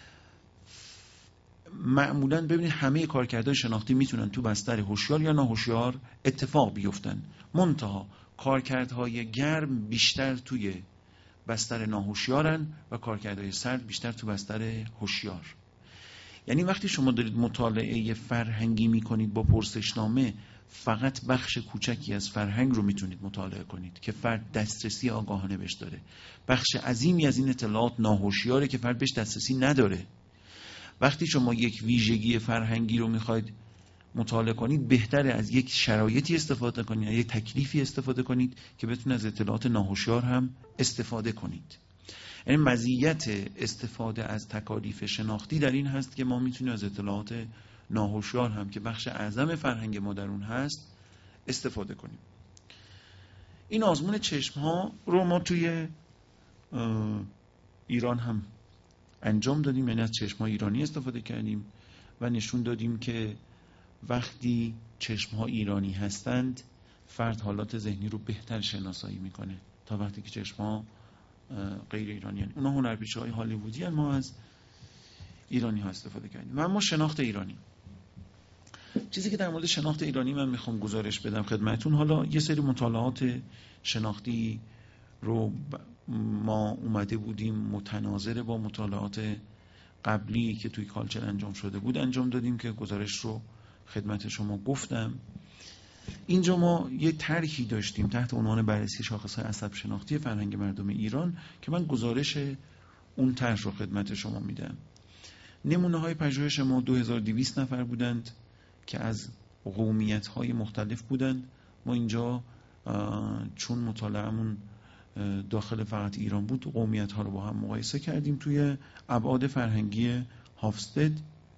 معمولاً ببینید همه کارکردهای شناختی میتونن تو بستر هوشیار یا ناهوشیار اتفاق بیفتن، منتها کارکردهای گرم بیشتر توی بستر ناهوشیارن و کارکردهای سرد بیشتر تو بستر هوشیار. یعنی وقتی شما دارید مطالعه فرهنگی میکنید با پرسشنامه، فقط بخش کوچکی از فرهنگ رو میتونید مطالعه کنید که فرد دسترسی آگاهانه بهش داره. بخش عظیمی از این اطلاعات ناهوشیاره که فرد بهش دسترسی نداره. وقتی شما یک ویژگی فرهنگی رو میخواید مطالعه کنید، بهتره از یک شرایطی استفاده کنید، از یک تکلیفی استفاده کنید که بتونه از اطلاعات ناهوشیار هم استفاده کنید. یعنی مزیت استفاده از تکالیف شناختی در این هست که ما میتونیم از اطلاعات ناهوشیار هم که بخش اعظم فرهنگ ما در اون هست استفاده کنیم. این آزمون چشم ها رو ما توی ایران هم انجام دادیم، یعنی از چشم ها ایرانی استفاده کردیم و نشون دادیم که وقتی چشم ها ایرانی هستند، فرد حالات ذهنی رو بهتر شناسایی میکنه تا وقتی که چشم ها غیر ایرانی هستند. اونا هنرپیشه های هالیوودی هستند، ما از ایرانی ها استفاده کردیم. و اما شناخت ایرانی، چیزی که در مورد شناخت ایرانی من میخوام گزارش بدم خدمتون، حالا یه سری مطالعات شناختی رو ما اومده بودیم متناظر با مطالعات قبلی که توی کالچر انجام شده بود انجام دادیم که گزارش رو خدمت شما گفتم. اینجا ما یه طرحی داشتیم تحت عنوان بررسی شاخص‌های عصب شناختی فرهنگ مردم ایران که من گزارش اون طرح رو خدمت شما میدم. نمونه‌های پژوهش ما 2200 نفر بودند که از قومیت‌های مختلف بودند. ما اینجا چون مطالعه‌مون داخل فقط ایران بود، قومیت‌ها رو با هم مقایسه کردیم توی ابعاد فرهنگی هافستد.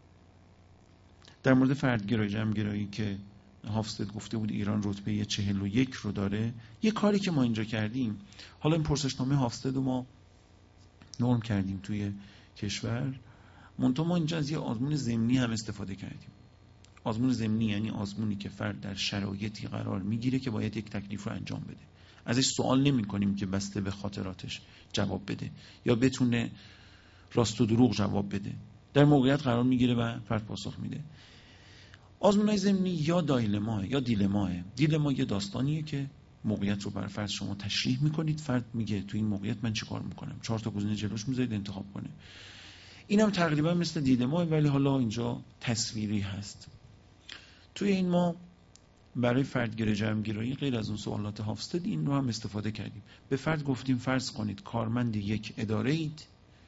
در مورد فردگرایی جمع‌گرایی که هافستد گفته بود ایران رتبه 41 رو داره، یه کاری که ما اینجا کردیم، حالا این پرسشنامه هافستد رو ما نرم کردیم توی کشور، منتها ما اینجا از یه آزمون ضمنی هم استفاده کردیم. آزمون ضمنی یعنی آزمونی که فرد در شرایطی قرار میگیره که باید یک تکلیف رو انجام بده. ازش سوال نمی کنیم که بسته به خاطراتش جواب بده یا بتونه راست و دروغ جواب بده. در موقعیت قرار میگیره و فرد پاسخ میده. آزمون‌های ضمنی یا دایلماه یا دیلماه. دیلما یه داستانیه که موقعیت رو بر فرد شما تشریح میکنید، فرد میگه تو این موقعیت من چی کار میکنم، 4 تا گزینه جلوش میذارید انتخاب کنه. اینم تقریبا مثل دیلماه ولی حالا اینجا تصویری هست. توی این ما برای فردگرایی جمع‌گرایی غیر از اون سوالات هافستد این رو هم استفاده کردیم. به فرد گفتیم فرض کنید کارمند یک اداره اید،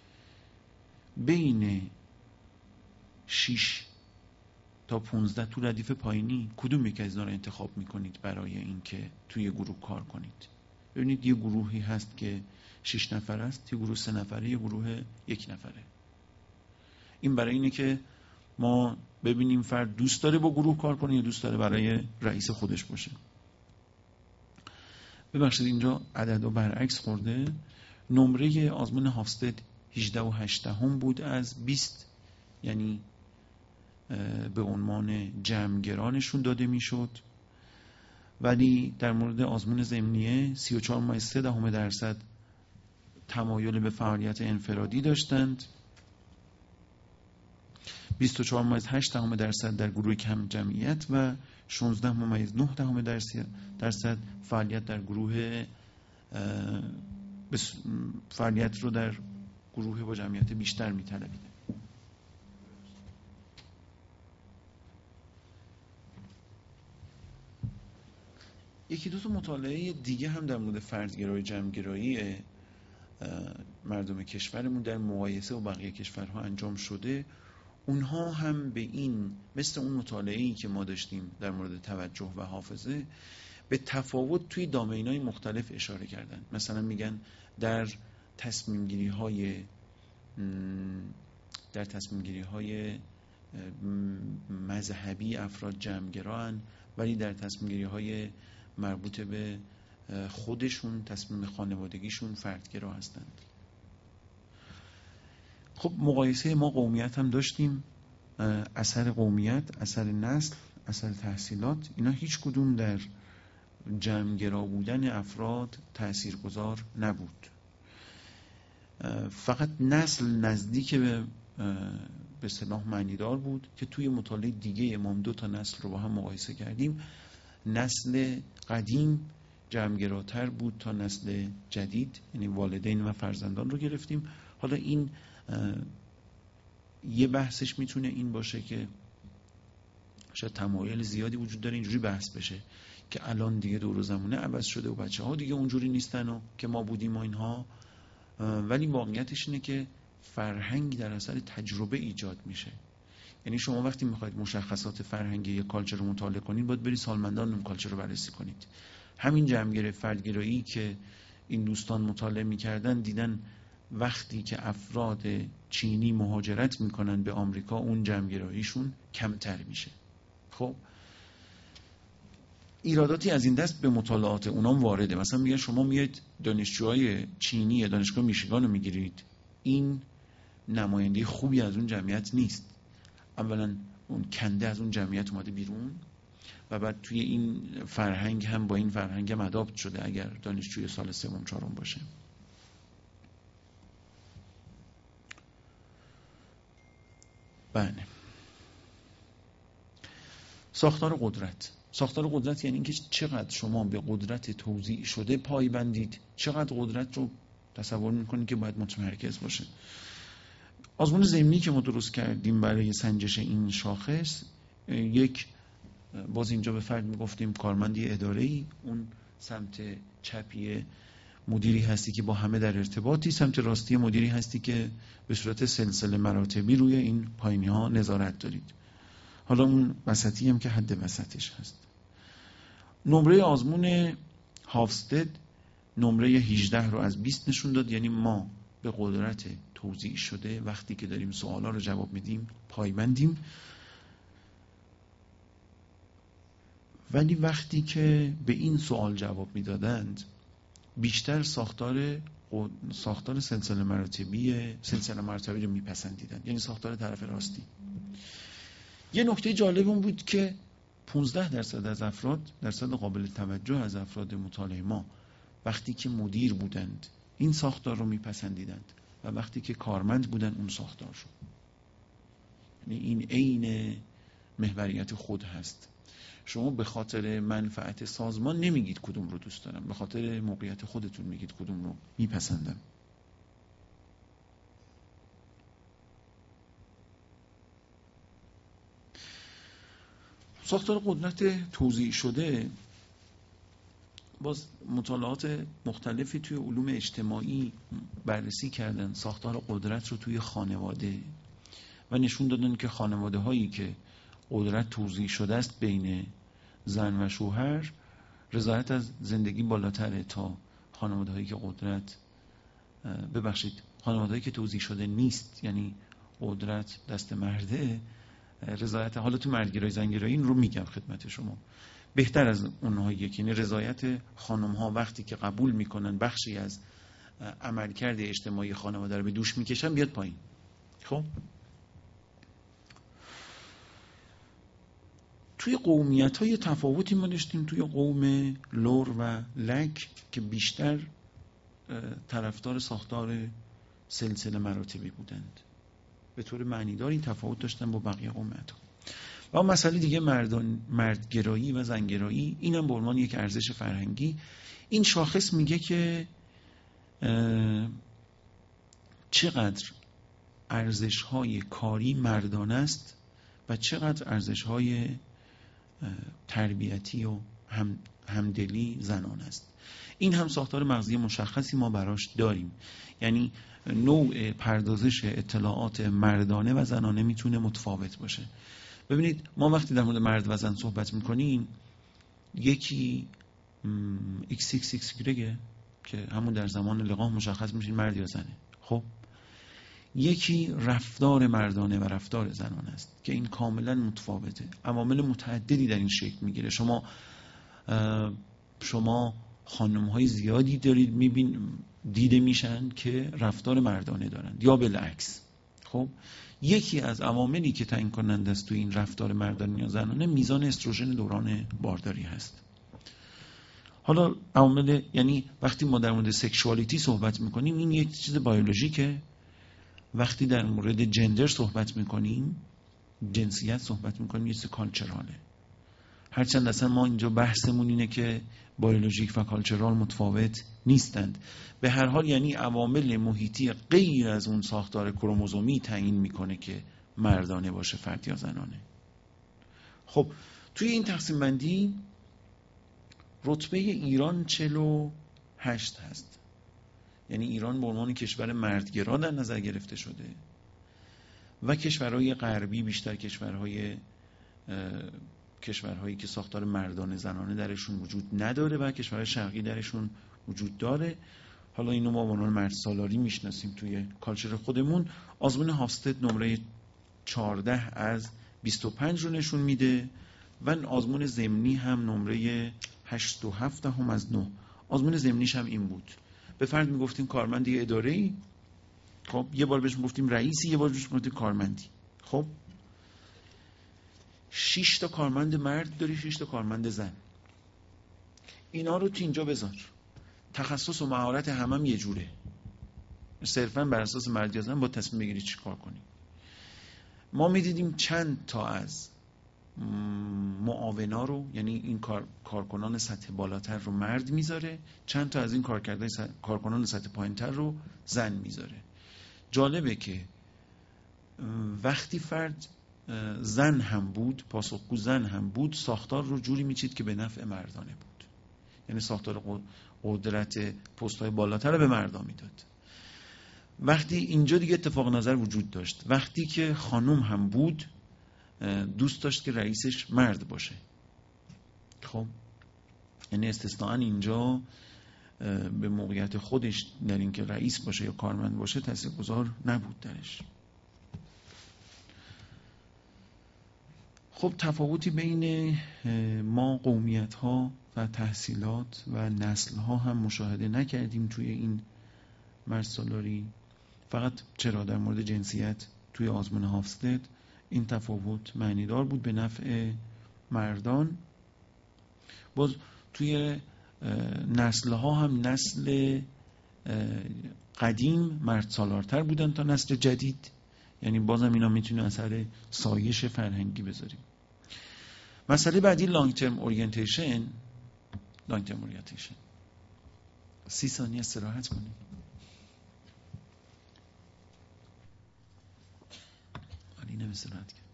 بین 6 تا 15 تو ردیف پایینی کدوم یک از اینا رو انتخاب میکنید برای اینکه توی گروه کار کنید؟ ببینید یه گروهی هست که 6 نفر است، یه گروه 3 نفره، یه گروه 1 نفره. این برای اینه که ما ببینیم فرد دوست داره با گروه کار کنه یا دوست داره برای رئیس خودش باشه. ببخشید اینجا عدد رو برعکس خورده. نمره آزمون هافستد 18.8 بود از 20، یعنی به عنوان جمعگرانشون داده میشد، ولی در مورد آزمون ضمنیه 34.3% تمایل به فعالیت انفرادی داشتند، 24.8% در گروه کم جمعیت و 16.9% فعالیت در گروه فعالیت رو در گروه با جمعیت بیشتر می‌طلبید. یکی دو تا مطالعه دیگه هم در مورد فردگرایی جمعگرایی مردم کشورمون در مقایسه با بقیه کشورها انجام شده. اونها هم به این مثل اون مطالعه‌ای که ما داشتیم در مورد توجه و حافظه به تفاوت توی دامینه‌های مختلف اشاره کردن. مثلا میگن در تصمیم گیری های مذهبی افراد جمعگران، ولی در تصمیم گیری های مربوط به خودشون، تصمیم خانوادگیشون فردگرا هستند. خب مقایسه ما قومیت هم داشتیم، اثر قومیت، اثر نسل، اثر تحصیلات، اینا هیچ کدوم در جمعگرا بودن افراد تأثیرگذار نبود. فقط نسل نزدیک به اصطلاح معنیدار بود که توی مطالعه دیگه امام 2 تا نسل رو با هم مقایسه کردیم. نسل قدیم جمعگراتر بود تا نسل جدید، یعنی والدین و فرزندان رو گرفتیم. حالا این یه بحثش میتونه این باشه که شاید تمایل زیادی وجود داره اینجوری بحث بشه که الان دیگه دور و زمونه عوض شده و بچه ها دیگه اونجوری نیستن و که ما بودیم و اینها، ولی واقعیتش اینه که فرهنگ در اثر تجربه ایجاد میشه. یعنی شما وقتی میخواید مشخصات فرهنگی یک کالچر رو مطالعه کنید باید برید سالمندان اون کالچر رو بررسی کنید. همین جمعگیری فردگرایی که این دوستان مطالعه میکردن دیدن وقتی که افراد چینی مهاجرت میکنن به آمریکا اون جمعگراییشون کمتر میشه. خب ایراداتی از این دست به مطالعات اونام وارده. مثلا میگن شما میاد دانشجوهای چینی یا دانشگاه میشیگان رو میگیرید، این نماینده خوبی از اون جمعیت نیست. اولا اون کنده از اون جمعیت اومده بیرون و بعد توی این فرهنگ هم با این فرهنگ هم ادابت شده اگر دانشجوی سال 3 و 4 باشه. بله. ساختار قدرت یعنی اینکه چقدر شما به قدرت توزیع شده پایبندید، چقدر قدرت رو تصور میکنید که باید متمرکز باشه. آزمون ضمنی که ما درست کردیم برای سنجش این شاخص، یک باز اینجا به فرد میگفتیم کارمندی اداره‌ای، اون سمت چپی مدیری هستی که با همه در ارتباطی، سمت راستی مدیری هستی که به صورت سلسله مراتبی روی این پایینی ها نظارت دارید. حالا اون وسطی هم که حد وسطش هست. نمره آزمون هافستد نمره 18 رو از 20 نشون داد، یعنی ما به قدرت توزیع شده وقتی که داریم سوالا رو جواب میدیم پایبندیم، ولی وقتی که به این سوال جواب میدادند بیشتر ساختار سلسله مراتبی رو میپسندیدن، یعنی ساختار طرف راستی. یه نکته جالب اون بود که 15% از افراد، درصد قابل توجه از افراد مطالعه ما، وقتی که مدیر بودند این ساختار رو میپسندیدند و وقتی که کارمند بودن اون ساختار رو. یعنی این عین محوریت خود هست. شما به خاطر منفعت سازمان نمیگید کدوم رو دوست دارم، به خاطر موقعیت خودتون میگید کدوم رو میپسندم. ساختار قدرت توزیع شده، باز مطالعات مختلفی توی علوم اجتماعی بررسی کردن ساختار قدرت رو توی خانواده و نشون دادن که خانواده هایی که قدرت توزیع شده است بین زن و شوهر، رضایت از زندگی بالاتره تا خانواده هایی که خانواده هایی که توزیع شده نیست، یعنی قدرت دست مرده، رضایت، حالا تو مردگرایی زنگرایی این رو میگم خدمت شما، بهتر از اونهایی که یعنی رضایت خانم ها وقتی که قبول میکنن بخشی از عملکرد اجتماعی خانواده رو به دوش میکشن بیاد پایین. خب توی قومیت های تفاوتی ما داشتیم. توی قوم لور و لک که بیشتر طرفدار ساختار سلسله مراتبی بودند، به طور معنیدار این تفاوت داشتن با بقیه قومیت ها. و اون مسئله دیگه مردگرایی و زنگرایی، اینم به عنوان یک ارزش فرهنگی. این شاخص میگه که چقدر ارزش‌های کاری مردانه است و چقدر ارزش‌های تربیتی و همدلی زنانه است. این هم ساختار مغزی مشخصی ما براش داریم، یعنی نوع پردازش اطلاعات مردانه و زنانه میتونه متفاوت باشه. ببینید ما وقتی در مورد مرد و زن صحبت میکنیم، یکی XXXY که همون در زمان لقاح مشخص میشه مرد یا زنه. خب یکی رفتار مردانه و رفتار زنانه است که این کاملا متفاوته. عوامل متعددی در این شکل میگیره. شما خانم های زیادی دارید دیده میشن که رفتار مردانه دارند یا بالعکس. خب یکی از عواملی که تعیین کننده است تو این رفتار مردانه یا زنانه میزان استروژن دوران بارداری هست. حالا عوامل، یعنی وقتی ما در مورد سکشوالیتی صحبت میکنیم این یک چیز بیولوژیکه، وقتی در مورد جندر صحبت میکنیم، جنسیت صحبت میکنیم، یه چیز کالچراله. هرچند اصلا ما اینجا بحثمون اینه که بیولوژیک و کالچرال متفاوت نیستند. به هر حال یعنی عوامل محیطی غیر از اون ساختار کروموزومی تعیین میکنه که مردانه باشه فرد یا زنانه. خب توی این تقسیم بندی رتبه ایران 48 هست. یعنی ایران به عنوان کشور مردگرا در نظر گرفته شده و کشورهای غربی بیشتر کشورهایی که ساختار مردانه زنانه درشون وجود نداره و کشورهای شرقی درشون وجود داره. حالا اینو ما به عنوان مرد سالاری میشناسیم توی کالچر خودمون. آزمون هافستد نمره 14 از 25 رو نشون میده و آزمون ضمنی هم نمره 8.7 از 9. آزمون ضمنیش هم این بود. به فرد میگفتیم کارمندی اداره‌ای، خب یه بار بهش میگفتیم رئیسی، یه بار بهش میگفتیم کارمندی. خب 6 تا کارمند مرد داری، 6 تا کارمند زن. اینا رو تو اینجا بذار. تخصص و مهارت هم یه جوره. صرفاً بر اساس مرد یا زن با تصمیم بگیری چی کار کنی. ما میدیدیم چند تا از معاونا رو، یعنی این کارکنان سطح بالاتر رو مرد میذاره، چند تا از این کارکنان سطح پایینتر رو زن میذاره. جالبه که وقتی فرد زن هم بود، پاسخگو زن هم بود، ساختار رو جوری میچید که به نفع مردانه بود. یعنی ساختار قدرت پست‌های بالاتر رو به مردان میداد. وقتی اینجا دیگه اتفاق نظر وجود داشت، وقتی که خانم هم بود دوست داشت که رئیسش مرد باشه. خب یعنی استثناءً اینجا به موقعیت خودش در این که رئیس باشه یا کارمند باشه تاثیرگذار نبود درش. خب تفاوتی بین ما قومیت ها و تحصیلات و نسل ها هم مشاهده نکردیم توی این مرد سالاری. فقط چرا در مورد جنسیت توی آزمون هافستد این تفاوت معنیدار بود به نفع مردان. باز توی نسل ها هم نسل قدیم مرد سالارتر بودن تا نسل جدید. یعنی بازم اینا میتونه اثر سایش فرهنگی بذاریم. مسئله بعدی لانگ ترم اورینتیشن. 30 ثانیه استراحت کنیم. ولی نمی استراحت کرد.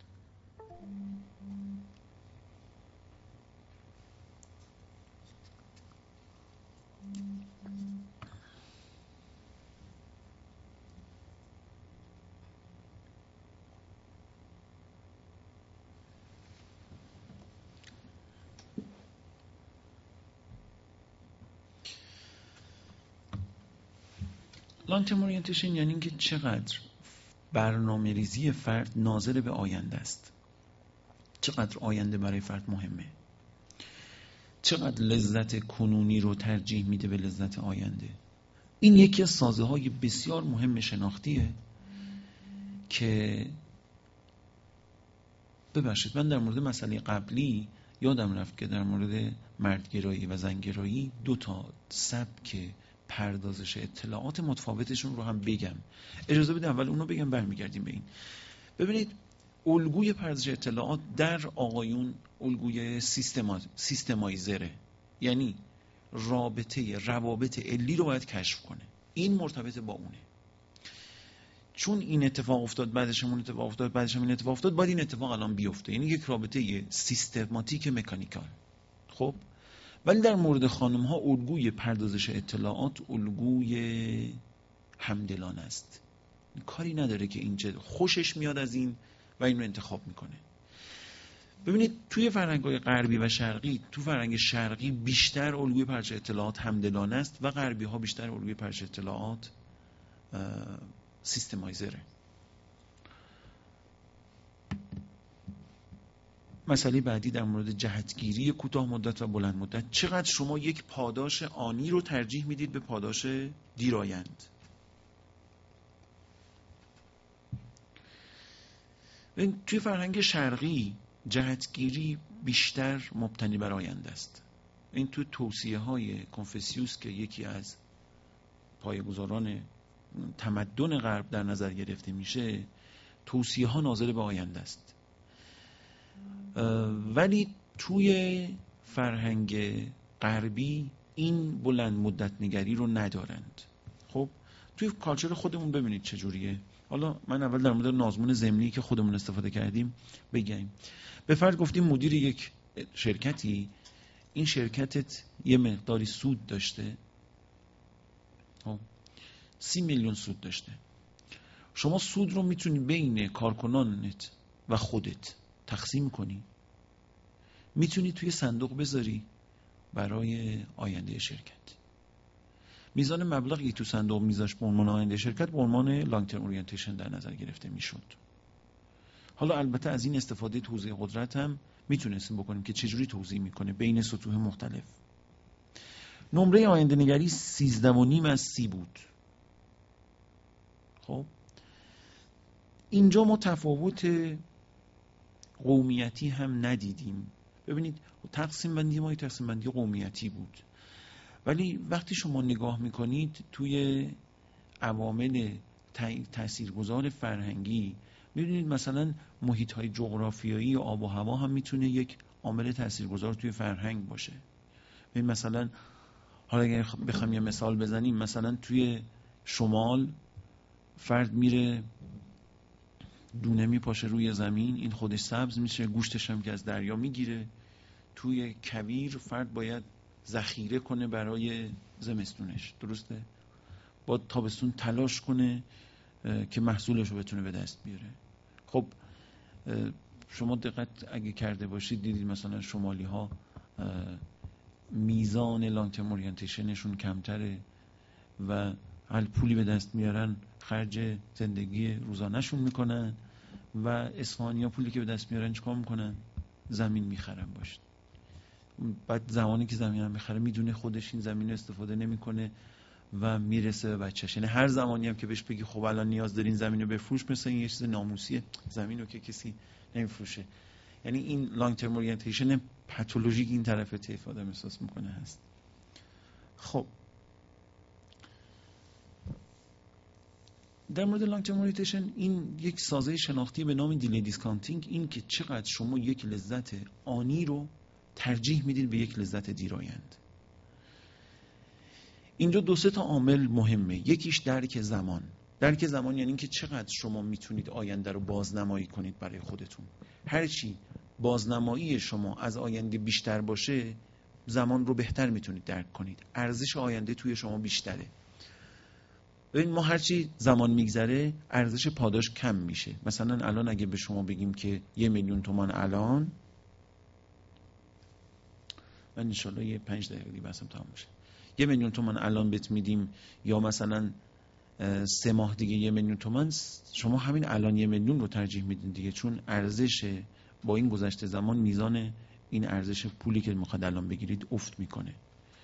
لانگ ترم اورینتیشن یعنی اینکه چقدر برنامه ریزی فرد ناظر به آینده است. چقدر آینده برای فرد مهمه، چقدر لذت کنونی رو ترجیح میده به لذت آینده. این یکی از سازه های بسیار مهم شناختیه که ببخشید من در مورد مسئله قبلی یادم رفت که در مورد مردگرایی و زنگرایی 2 سبک پردازش اطلاعات متفاوتشون رو هم بگم. اجازه بده اول اونو بگم برمیگردیم به این. ببینید الگوی پردازش اطلاعات در آقایون الگوی سیستمایزره، یعنی روابط علی رو باید کشف کنه. این مرتبط با اونه، چون این اتفاق افتاد بعدش اون اتفاق افتاد بعدش این اتفاق افتاد، باید این اتفاق الان بیفته، یعنی یک رابطه سیستماتیک مکانیکال. خب ولی در مورد خانم ها الگوی پردازش اطلاعات الگوی همدلانه است، کاری نداره که این چه خوشش میاد از این و اینو انتخاب میکنه. ببینید توی فرهنگ‌های غربی و شرقی، تو فرهنگ شرقی بیشتر الگوی پردازش اطلاعات همدلانه است و غربی ها بیشتر الگوی پردازش اطلاعات سیستمایزره. مسئله بعدی در مورد جهتگیری کوتاه مدت و بلند مدت. چقدر شما یک پاداش آنی رو ترجیح میدید به پاداش دیرآیند؟ توی فرهنگ شرقی جهتگیری بیشتر مبتنی بر آینده است. این تو توصیه های کنفوسیوس که یکی از پایه‌گذاران تمدن غرب در نظر گرفته میشه، توصیه ها ناظر به آینده است. ولی توی فرهنگ غربی این بلند مدت نگری رو ندارند. خب توی کالچر خودمون ببینید چجوریه. حالا من اول در مورد نازمون ضمنی که خودمون استفاده کردیم بگیم. به فرض گفتیم مدیر یک شرکتی، این شرکتت یه مقداری سود داشته، 30 میلیون سود داشته. شما سود رو میتونی بین کارکنانت و خودت تقسیم کنی، میتونی توی صندوق بذاری برای آینده شرکت. میزان مبلغی تو صندوق میذاش به عنوان آینده شرکت به عنوان لانگ ترم اورینتیشن در نظر گرفته میشد. حالا البته از این استفاده توزیع قدرت هم میتونستیم بکنیم که چجوری توزیع میکنه بین سطوح مختلف. نمره آینده نگری 13.5 از 30 بود. خب اینجا ما تفاوت قومیتی هم ندیدیم. ببینید تقسیم بندی ما تقسیم بندی قومیتی بود، ولی وقتی شما نگاه میکنید توی عوامل تاثیرگذار فرهنگی میبینید مثلا محیط های جغرافیایی و آب و هوا هم میتونه یک عامل تاثیرگذار توی فرهنگ باشه. ببین مثلا حالا اگر بخوام یه مثال بزنیم، مثلا توی شمال فرد میره دونه میپاشه روی زمین، این خودش سبز میشه، گوشتش هم که از دریا میگیره. توی کویر فرد باید ذخیره کنه برای زمستونش، درسته؟ باید تابستون تلاش کنه که محصولش رو بتونه به دست بیاره. خب شما دقت اگه کرده باشید دیدید مثلا شمالی ها میزان لانگ ترم اورینتیشنشون کمتره و حال پولی به دست میارن خرج زندگی روزانه‌شون میکنن و اصفهانی ها پولی که به دست میارن چیکار میکنن؟ زمین میخرن باشه. بعد زمانی که زمین هم میخره میدونه خودش این زمین رو استفاده نمیکنه و میرسه به بچه‌ش. یعنی هر زمانی هم که بهش بگی خب الان نیاز دارین زمین رو بفروش، مثلا این یه چیز ناموسیه، زمین رو که کسی نمیفروشه. یعنی این لانگ ترم اورینتیشن پاتولوژیک این طرف طیف آدم احساس میکنه هست. خب در مورد لانگ ترم اورینتیشن این یک سازه شناختی به نام دیلی دیسکانتینگ، این که چقدر شما یک لذت آنی رو ترجیح میدید به یک لذت دیرآیند. اینجا 2-3 تا عامل مهمه. یکیش درک زمان. درک زمان یعنی که چقدر شما میتونید آینده رو بازنمایی کنید برای خودتون. هرچی بازنمایی شما از آینده بیشتر باشه، زمان رو بهتر میتونید درک کنید. ارزش آینده توی شما بیشتره. ببین ما هرچی زمان میگذره ارزش پاداش کم میشه. مثلا الان اگه به شما بگیم که 1 میلیون تومان الان، من انشالله یه 5 دقیقه دیگه بحثم تمام میشه، 1 میلیون تومان الان بهت میدیم یا مثلا 3 ماه دیگه 1 میلیون تومان، شما همین الان 1 میلیون رو ترجیح میدین دیگه، چون ارزش با این گذشته زمان میزان این ارزش پولی که میخواد الان بگیرید افت میکنه.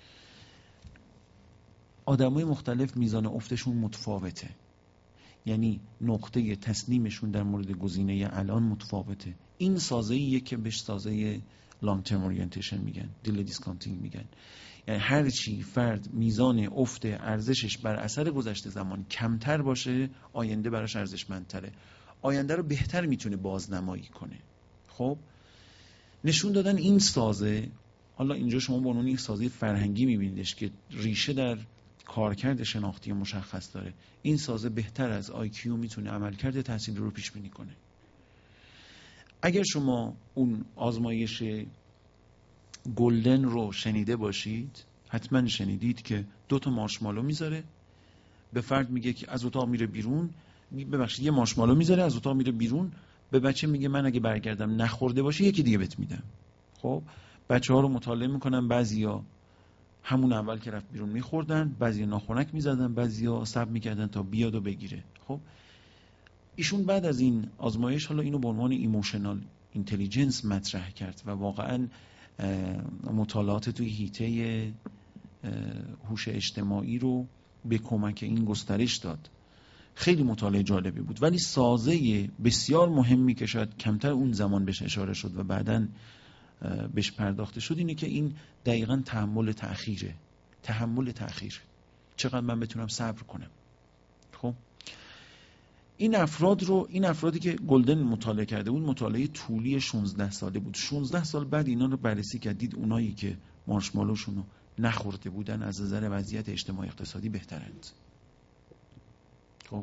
آدمای مختلف میزان افتشون متفاوته، یعنی نقطه تسلیمشون در مورد گزینه الان متفاوته. این سازه‌ایه که بهش سازه لانگ ترم اورینتیشن میگن، دیل دیسکانتینگ میگن. یعنی هر چی فرد میزان افت ارزشش بر اثر گذشته زمان کمتر باشه، آینده براش ارزشمندتره، آینده رو بهتر میتونه بازنمایی کنه. خب نشون دادن این سازه، حالا اینجا شما به عنوان یک سازه فرهنگی میبینیدش که ریشه در کارکرد شناختی مشخص داره. این سازه بهتر از IQ میتونه عملکرد تحصیلی رو پیش بینی کنه. اگر شما اون آزمایش گلدن رو شنیده باشید، حتما شنیدید که 2 تا مارشمالو میذاره، به فرد میگه که از اتاق میره بیرون، ببخشید یه مارشمالو میذاره از اتاق میره بیرون، به بچه میگه من اگه برگردم نخورده باشه یکی دیگه بهت میدم. خب بچه‌ها رو مطالعه میکنن، بعضیا همون اول که رفت بیرون میخوردن، بعضیا ناخنک میزدن، بعضیا صبر میکردن تا بیاد و بگیره. خب ایشون بعد از این آزمایش حالا اینو به عنوان ایموشنال اینتلیجنس مطرح کرد و واقعا مطالعات توی حیطه هوش اجتماعی رو به کمک این گسترش داد. خیلی مطالعه جالبی بود، ولی سازه بسیار مهمی که شاید کمتر اون زمان بهش اشاره شد و بعداً بهش پرداخته شد اینه که این دقیقاً تحمل تأخیره. تحمل تأخیر، چقدر من بتونم صبر کنم. خب این افرادی که گلدن مطالعه کرده بود، مطالعه طولی 16 ساله بود. 16 سال بعد اینا رو بررسی کرد، دید اونایی که مارشمالوشون رو نخورده بودن از نظر وضعیت اجتماعی اقتصادی بهترند. خب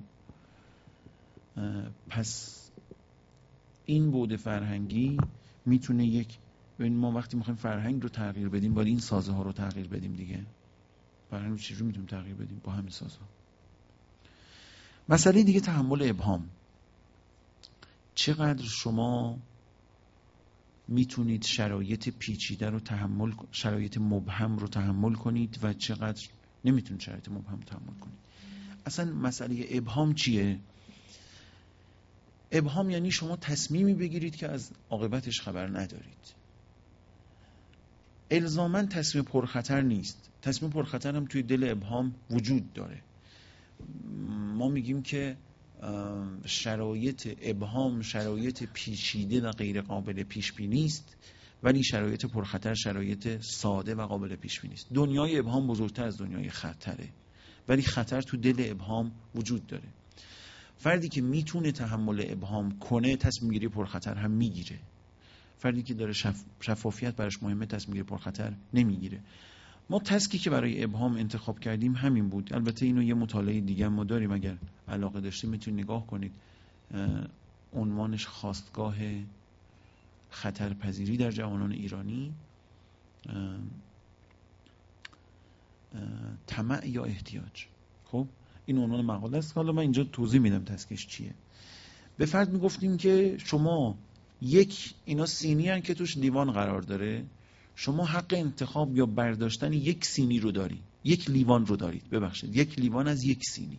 پس این بعد فرهنگی میتونه یک، ببین ما وقتی میخوایم فرهنگ رو تغییر بدیم باید این سازه ها رو تغییر بدیم دیگه. فرهنگ رو چجوری میتونیم تغییر بدیم؟ با همین سازه ها. مسئله دیگه تحمل ابهام. چقدر شما میتونید شرایط پیچیده رو شرایط مبهم رو تحمل کنید و چقدر نمیتونید شرایط مبهم رو تحمل کنید. اصلا مسئله ابهام چیه؟ ابهام یعنی شما تصمیمی بگیرید که از عاقبتش خبر ندارید. الزاماً تصمیم پرخطر نیست. تصمیم پرخطر هم توی دل ابهام وجود داره. ما میگیم که شرایط ابهام شرایط پیچیده و غیر قابل پیش بینی است، ولی شرایط پرخطر شرایط ساده و قابل پیش بینی است. دنیای ابهام بزرگتر از دنیای خطره، ولی خطر تو دل ابهام وجود داره. فردی که میتونه تحمل ابهام کنه تصمیم گیری پرخطر هم میگیره. فردی که داره شفافیت براش مهمه تصمیم گیری پرخطر نمیگیره. ما تسکی که برای ابهام انتخاب کردیم همین بود. البته اینو یه مطالعه دیگه ما داریم، اگر علاقه داشتید میتونید نگاه کنید. عنوانش خاستگاه خطرپذیری در جوانان ایرانی، طمع یا احتیاج. خب این عنوان مقاله است. حالا من اینجا توضیح میدم تسکش چیه. به فرد میگفتیم که شما اینا سینی هن که توش لیوان قرار داره، شما حق انتخاب یا برداشتن یک سینی رو داری، یک لیوان رو دارید، ببخشید یک لیوان از یک سینی.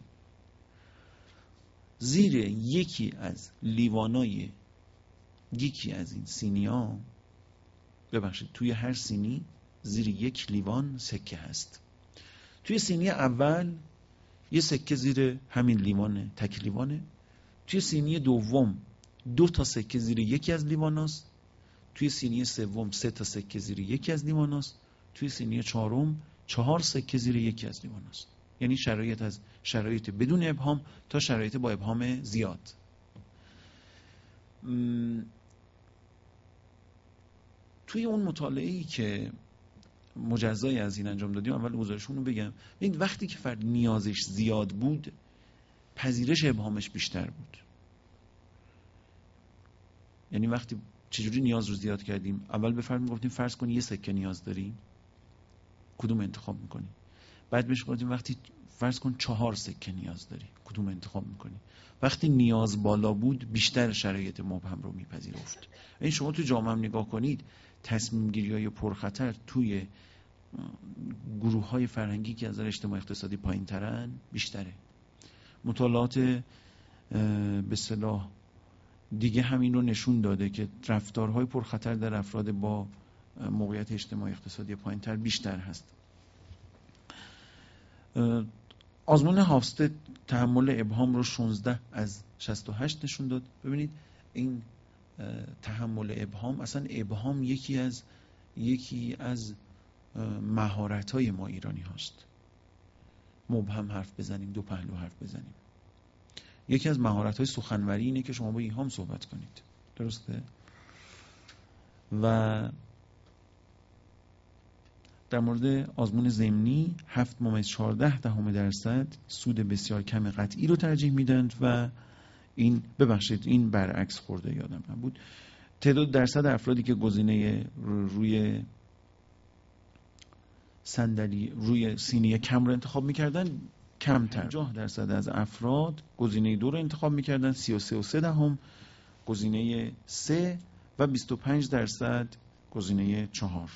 زیر یکی از لیوانای یکی از این سینی ها، ببخشید توی هر سینی زیر یک لیوان سکه هست. توی سینی اول یه سکه زیر همین لیوانه، تک لیوانه. توی سینی دوم 2 تا سکه زیر یکی از لیواناست. توی سینی سوم 3 تا سکه زیر یکی از لیواناست. توی سینی چهارم 4 سکه زیر یکی از لیواناست. یعنی شرایط از شرایط بدون ابهام تا شرایط با ابهام زیاد. توی اون مطالعه‌ای که مجزای از این انجام دادیم، اول گزارشون رو بگم. این وقتی که فرد نیازش زیاد بود، پذیرش ابهامش بیشتر بود. یعنی وقتی چجوری نیاز رو زیاد کردیم، اول به فرد میگفتیم فرض کن 1 سکه نیاز داری، کدوم انتخاب میکنی؟ بعد بهش گفتیم وقتی فرض کن 4 سکه نیاز داری، کدوم انتخاب میکنی؟ وقتی نیاز بالا بود بیشتر شرایط مبهم رو میپذیرفت. این شما تو جامعه هم نگاه کنید، تصمیم گیری‌های پرخطر توی گروه‌های فرهنگی که از نظر اجتماعی اقتصادی پایین‌ترن بیشتره. مطالعات به اصطلاح دیگه همین رو نشون داده که رفتارهای پرخطر در افراد با موقعیت اجتماعی اقتصادی پایین‌تر بیشتر هست. آزمون هافستد تحمل ابهام رو 16 از 68 نشون داد. ببینید این تحمل ابهام، اصلا ابهام یکی از مهارت‌های ما ایرانی هاست. مبهم حرف بزنیم، دو پهلو حرف بزنیم. یکی از مهارت‌های سخنوری اینه که شما با ایهام صحبت کنید. درسته؟ و در مورد آزمون ضمنی 7.14% سود بسیار کم قطعی رو ترجیح میدند و این برعکس خورده، یادم نبود. تعداد درصد افرادی که گزینه روی صندلی روی سینی کم رو انتخاب میکردن کمتر. 50% از افراد گزینه 2 رو انتخاب میکردن، 33.3 گزینه 3 و 25% گزینه 4.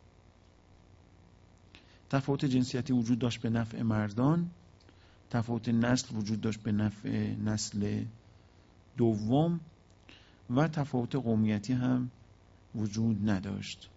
تفاوت جنسیتی وجود داشت به نفع مردان، تفاوت نسل وجود داشت به نفع نسل دوم و تفاوت قومیتی هم وجود نداشت.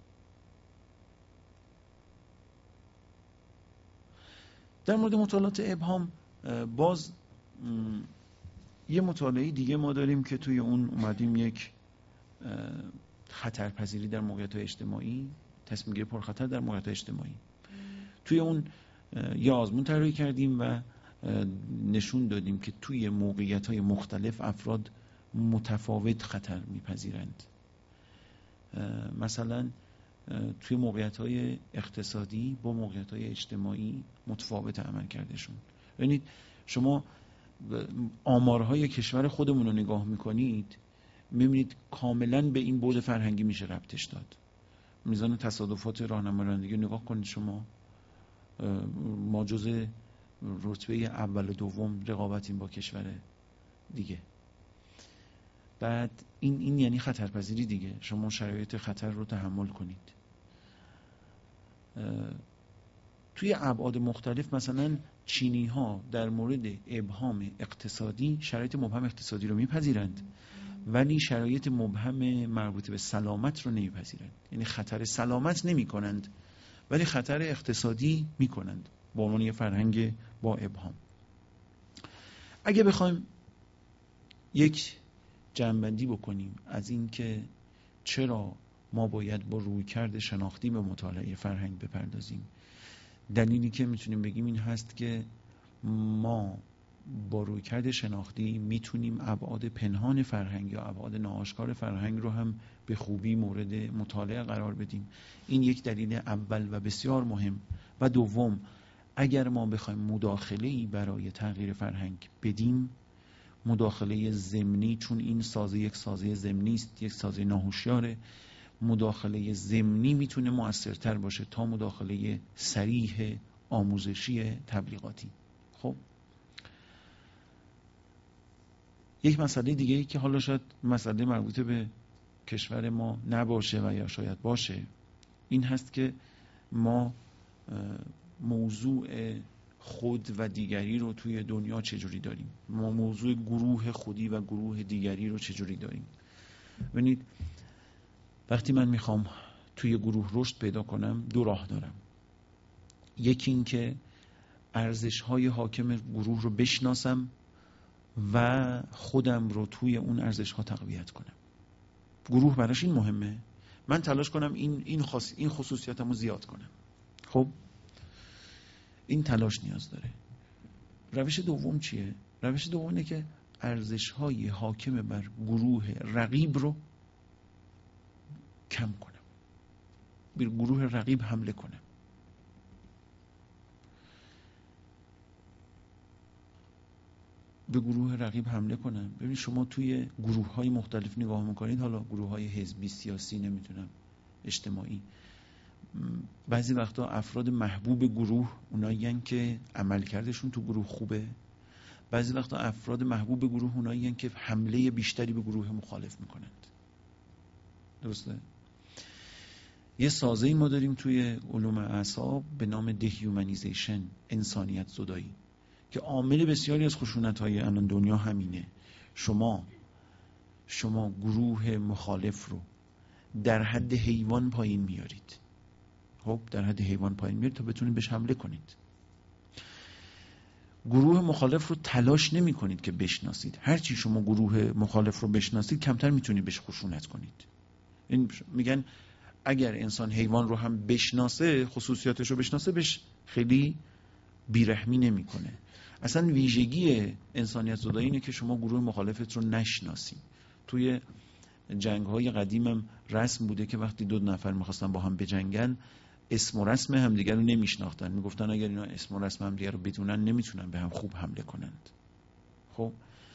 در مورد مطالعات ابهام باز یه مطالعه دیگه ما داریم که توی اون اومدیم یک خطرپذیری در موقعیت‌های اجتماعی، تصمیم گیری پرخطر در موقعیت‌های اجتماعی. توی اون یه آزمون طراحی کردیم و نشون دادیم که توی موقعیت‌های مختلف افراد متفاوت خطر میپذیرند. مثلا توی موقعیت‌های اقتصادی با موقعیت‌های اجتماعی متفاوت عمل کردشون. ببینید شما آمارهای کشور خودمون رو نگاه میکنید، میبینید کاملا به این بعد فرهنگی میشه ربطش داد. میزان تصادفات راهنمای رانندگی نگاه کنید شما، ما جزء رتبه اول و دوم رقابتیم با کشور دیگه. بعد این یعنی خطرپذیری دیگه، شما شرایط خطر رو تحمل کنید. توی ابعاد مختلف مثلا چینی ها در مورد ابهام اقتصادی شرایط مبهم اقتصادی رو میپذیرند ولی شرایط مبهم مربوط به سلامت رو نمیپذیرند. یعنی خطر سلامت نمی کنند ولی خطر اقتصادی می کنند با عنوان یه فرهنگ با ابهام. اگه بخوایم یک جمع‌بندی بکنیم از این که چرا ما باید با رویکرد شناختی به مطالعه فرهنگ بپردازیم، دلیلی که میتونیم بگیم این هست که ما با رویکرد شناختی میتونیم ابعاد پنهان فرهنگ یا ابعاد ناآشکار فرهنگ رو هم به خوبی مورد مطالعه قرار بدیم. این یک دلیل اول و بسیار مهم. و دوم، اگر ما بخوایم مداخله‌ای برای تغییر فرهنگ بدیم، مداخله ضمنی، چون این سازه یک سازه ضمنی است، یک سازه ناهوشیاره، مداخله ضمنی میتونه مؤثرتر باشه تا مداخله صریح آموزشی تبلیغاتی. خب یک مسئله دیگه ای که حالا شاید مسئله مربوط به کشور ما نباشه و یا شاید باشه، این هست که ما موضوع خود و دیگری رو توی دنیا چجوری داریم، ما موضوع گروه خودی و گروه دیگری رو چجوری داریم. ببینید وقتی من میخوام توی گروه رشد پیدا کنم دو راه دارم. یکی این که ارزش‌های حاکم گروه رو بشناسم و خودم رو توی اون ارزش‌ها تقویت کنم. گروه براش این مهمه، من تلاش کنم این خصوصیاتم رو زیاد کنم. خب این تلاش نیاز داره. روش دوم چیه؟ روش دوم اینه که ارزش‌های حاکم بر گروه رقیب رو کم کنم، به گروه رقیب حمله کنم. به گروه رقیب حمله کنم. ببین شما توی گروه‌های مختلف نگاه می‌کنید، حالا گروه‌های حزبی، سیاسی، نمیدونم اجتماعی، بعضی وقتا افراد محبوب گروه اونایین که عملکردشون تو گروه خوبه، بعضی وقتا افراد محبوب گروه اونایین که حمله بیشتری به گروه مخالف میکنند. درسته؟ یه سازه‌ای ما داریم توی علوم اعصاب به نام دهیومنیزیشن، انسانیت زدایی، که عامل بسیاری از خشونت‌های الان دنیا همینه. شما گروه مخالف رو در حد حیوان پایین میارید. خب در حد حیوان پایین میارید تا بتونید بهش حمله کنید. گروه مخالف رو تلاش نمی کنید که بشناسید. هرچی شما گروه مخالف رو بشناسید کمتر میتونید بهش خشونت کنید. این میگن اگر انسان حیوان رو هم بشناسه، خصوصیاتش رو بشناسه، بهش خیلی بیرحمی نمیکنه. اصلا ویژگی انسانیت زدایی اینه که شما گروه مخالفت رو نشناسی. توی جنگ‌های قدیمم رسم بوده که وقتی دو نفر می‌خواستن با هم بجنگن، اسم و رسم همدیگر رو نمیشناختن. میگفتن اگر اینا اسم و رسم همدیگر رو بدونن نمیتونن به هم خوب حمله کنند. خب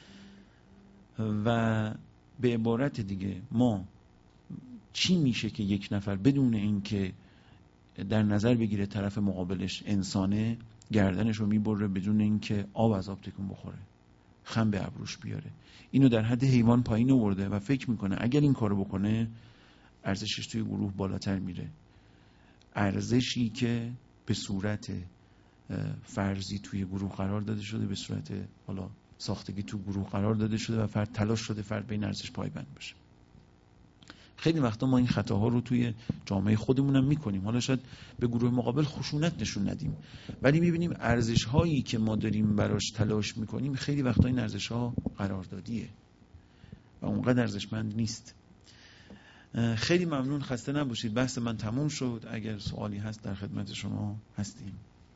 و به عبارت دیگه ما چی میشه که یک نفر بدون اینکه در نظر بگیره طرف مقابلش انسانه، گردنش رو میبره بدون اینکه آب از آب تکون بخوره، خم به ابروش بیاره. اینو در حد حیوان پایین آورده و فکر میکنه اگر این کارو بکنه ارزشش توی گروه بالاتر میره. ارزشی که به صورت فرضی توی گروه قرار داده شده، به صورت حالا ساختگی تو گروه قرار داده شده و فرد تلاش شده فرد به این ارزش پایبند بشه. خیلی وقتا ما این خطاها رو توی جامعه خودمون هم میکنیم. حالا شاید به گروه مقابل خشونت نشون ندیم، ولی میبینیم ارزش هایی که ما داریم براش تلاش میکنیم خیلی وقتا این ارزش ها قراردادیه و اونقدر ارزشمند نیست. خیلی ممنون، خسته نباشید. بحث من تموم شد. اگر سوالی هست در خدمت شما هستیم.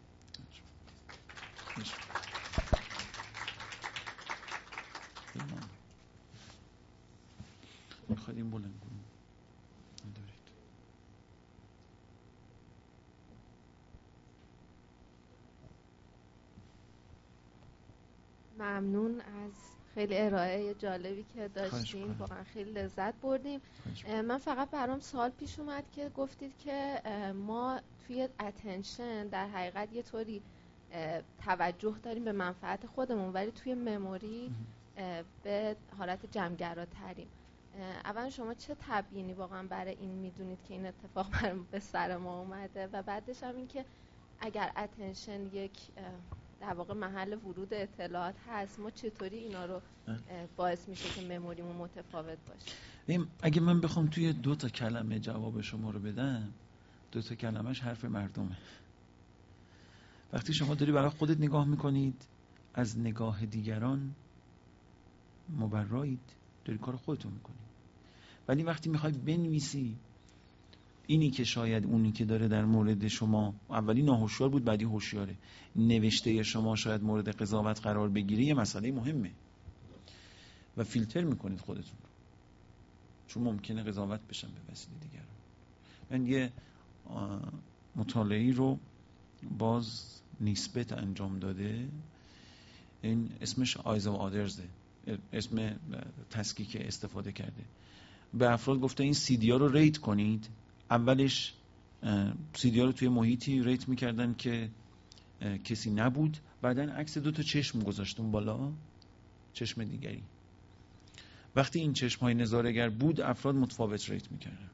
میخوایم بلند کنیم. ممنون از خیلی ارائه جالبی که داشتیم، واقعا خیلی لذت بردیم. من فقط برام سوال پیش اومد که گفتید که ما توی اتنشن در حقیقت یه طوری توجه داریم به منفعت خودمون، ولی توی مموری به حالت جمع‌گراتریم. اولا شما چه تبیینی واقعا برای این میدونید که این اتفاق به سر ما اومده؟ و بعدش هم این که اگر اتنشن یک در واقع محل ورود اطلاعات هست، ما چطوری اینا رو باعث میشه که مموریمون متفاوت باشه؟ اگه من بخوام توی 2 کلمه جواب شما رو بدم، 2 کلمهش حرف مردمه. وقتی شما داری برای خودت نگاه میکنید، از نگاه دیگران مبرایید، داری کار خودتون میکنید. ولی وقتی میخوای بنویسی، اینی که شاید اونی که داره در مورد شما اولی ناهوشیار بود بعدی هوشیاره، نوشته شما شاید مورد قضاوت قرار بگیره، یه مسئله مهمه و فیلتر میکنید خودتون رو، چون ممکنه قضاوت بشن به وسیله دیگران. من یه مطالعه‌ای رو باز نسبت انجام داده، این اسمش آیز و آدرزه، اسم تسکیک استفاده کرده. به افراد گفته این CD ها رو ریت کنید. اولش CD ها رو توی محیطی ریت میکردن که کسی نبود، بعدن عکس 2 چشم گذاشتون بالا، چشم دیگری. وقتی این چشم های نظاره‌گر بود، افراد متفاوت ریت میکردن.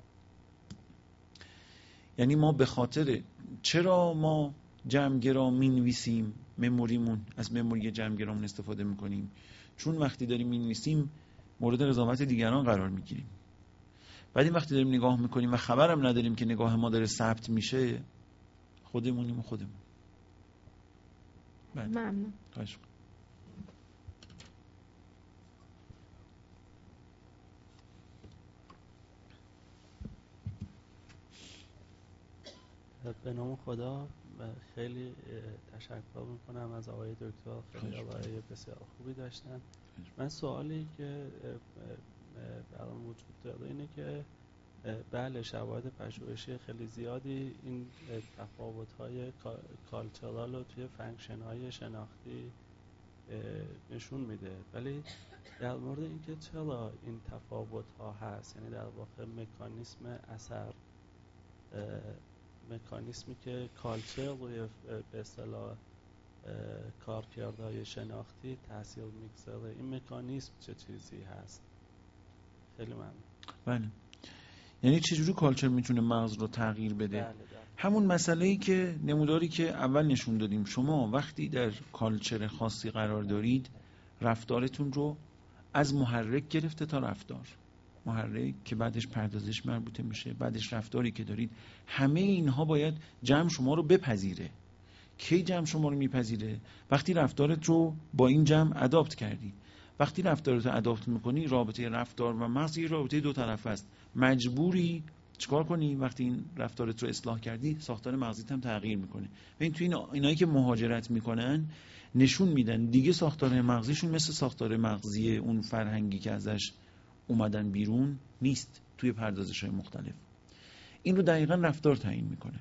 یعنی ما به خاطر چرا ما جمع‌گرا می‌نویسیم، مموریمون از مموری جمع‌گرامون استفاده میکنیم، چون وقتی داریم می‌نویسیم مورد قضاوت دیگران قرار میگیریم. بعد این وقتی داریم نگاه میکنیم و خبرم نداریم که نگاه ما داره ثبت میشه، خودمونیم و خودمون. ممنون. خواهش به نام خدا خیلی تشکر میکنم از آقای دکتر، خیلی آقای بسیار خوبی داشتن. من سوالی که برام وجود داره اینه که بله شواهد پژوهشی خیلی زیادی این تفاوت‌های کالچرال رو توی فانکشن‌های شناختی نشون میده، ولی در مورد اینکه چرا این تفاوت‌ها هست، یعنی در واقع مکانیسم اثر، مکانیسمی که کالچر روی به اصطلاح کارکردهای شناختی تاثیر میگذاره، این مکانیسم چه چیزی هست؟ خیلی ممنون. بله، یعنی چجوری کالچر میتونه مغز رو تغییر بده؟ بله. همون مسئله‌ای که نموداری که اول نشون دادیم، شما وقتی در کالچر خاصی قرار دارید رفتارتون رو از محرک گرفته تا رفتار، محرک که بعدش پردازش مربوطه میشه، بعدش رفتاری که دارید، همه اینها باید جمع شما رو بپذیره. کی جمع شما رو میپذیره؟ وقتی رفتارت رو با این جمع اداپت کردی. وقتی رفتارت رو اداپت میکنی، رابطه رفتار و مغز یه رابطه دو طرفه است. مجبوری چیکار کنی؟ وقتی این رفتارت رو اصلاح کردی، ساختار مغزیت هم تغییر میکنه. ببین تو اینایی که مهاجرت میکنن نشون میدن دیگه ساختار مغزیشون مثل ساختار مغزی اون فرهنگی که ازش اومدن بیرون نیست توی پردازش‌های مختلف. این رو دقیقاً رفتار تعیین میکنه.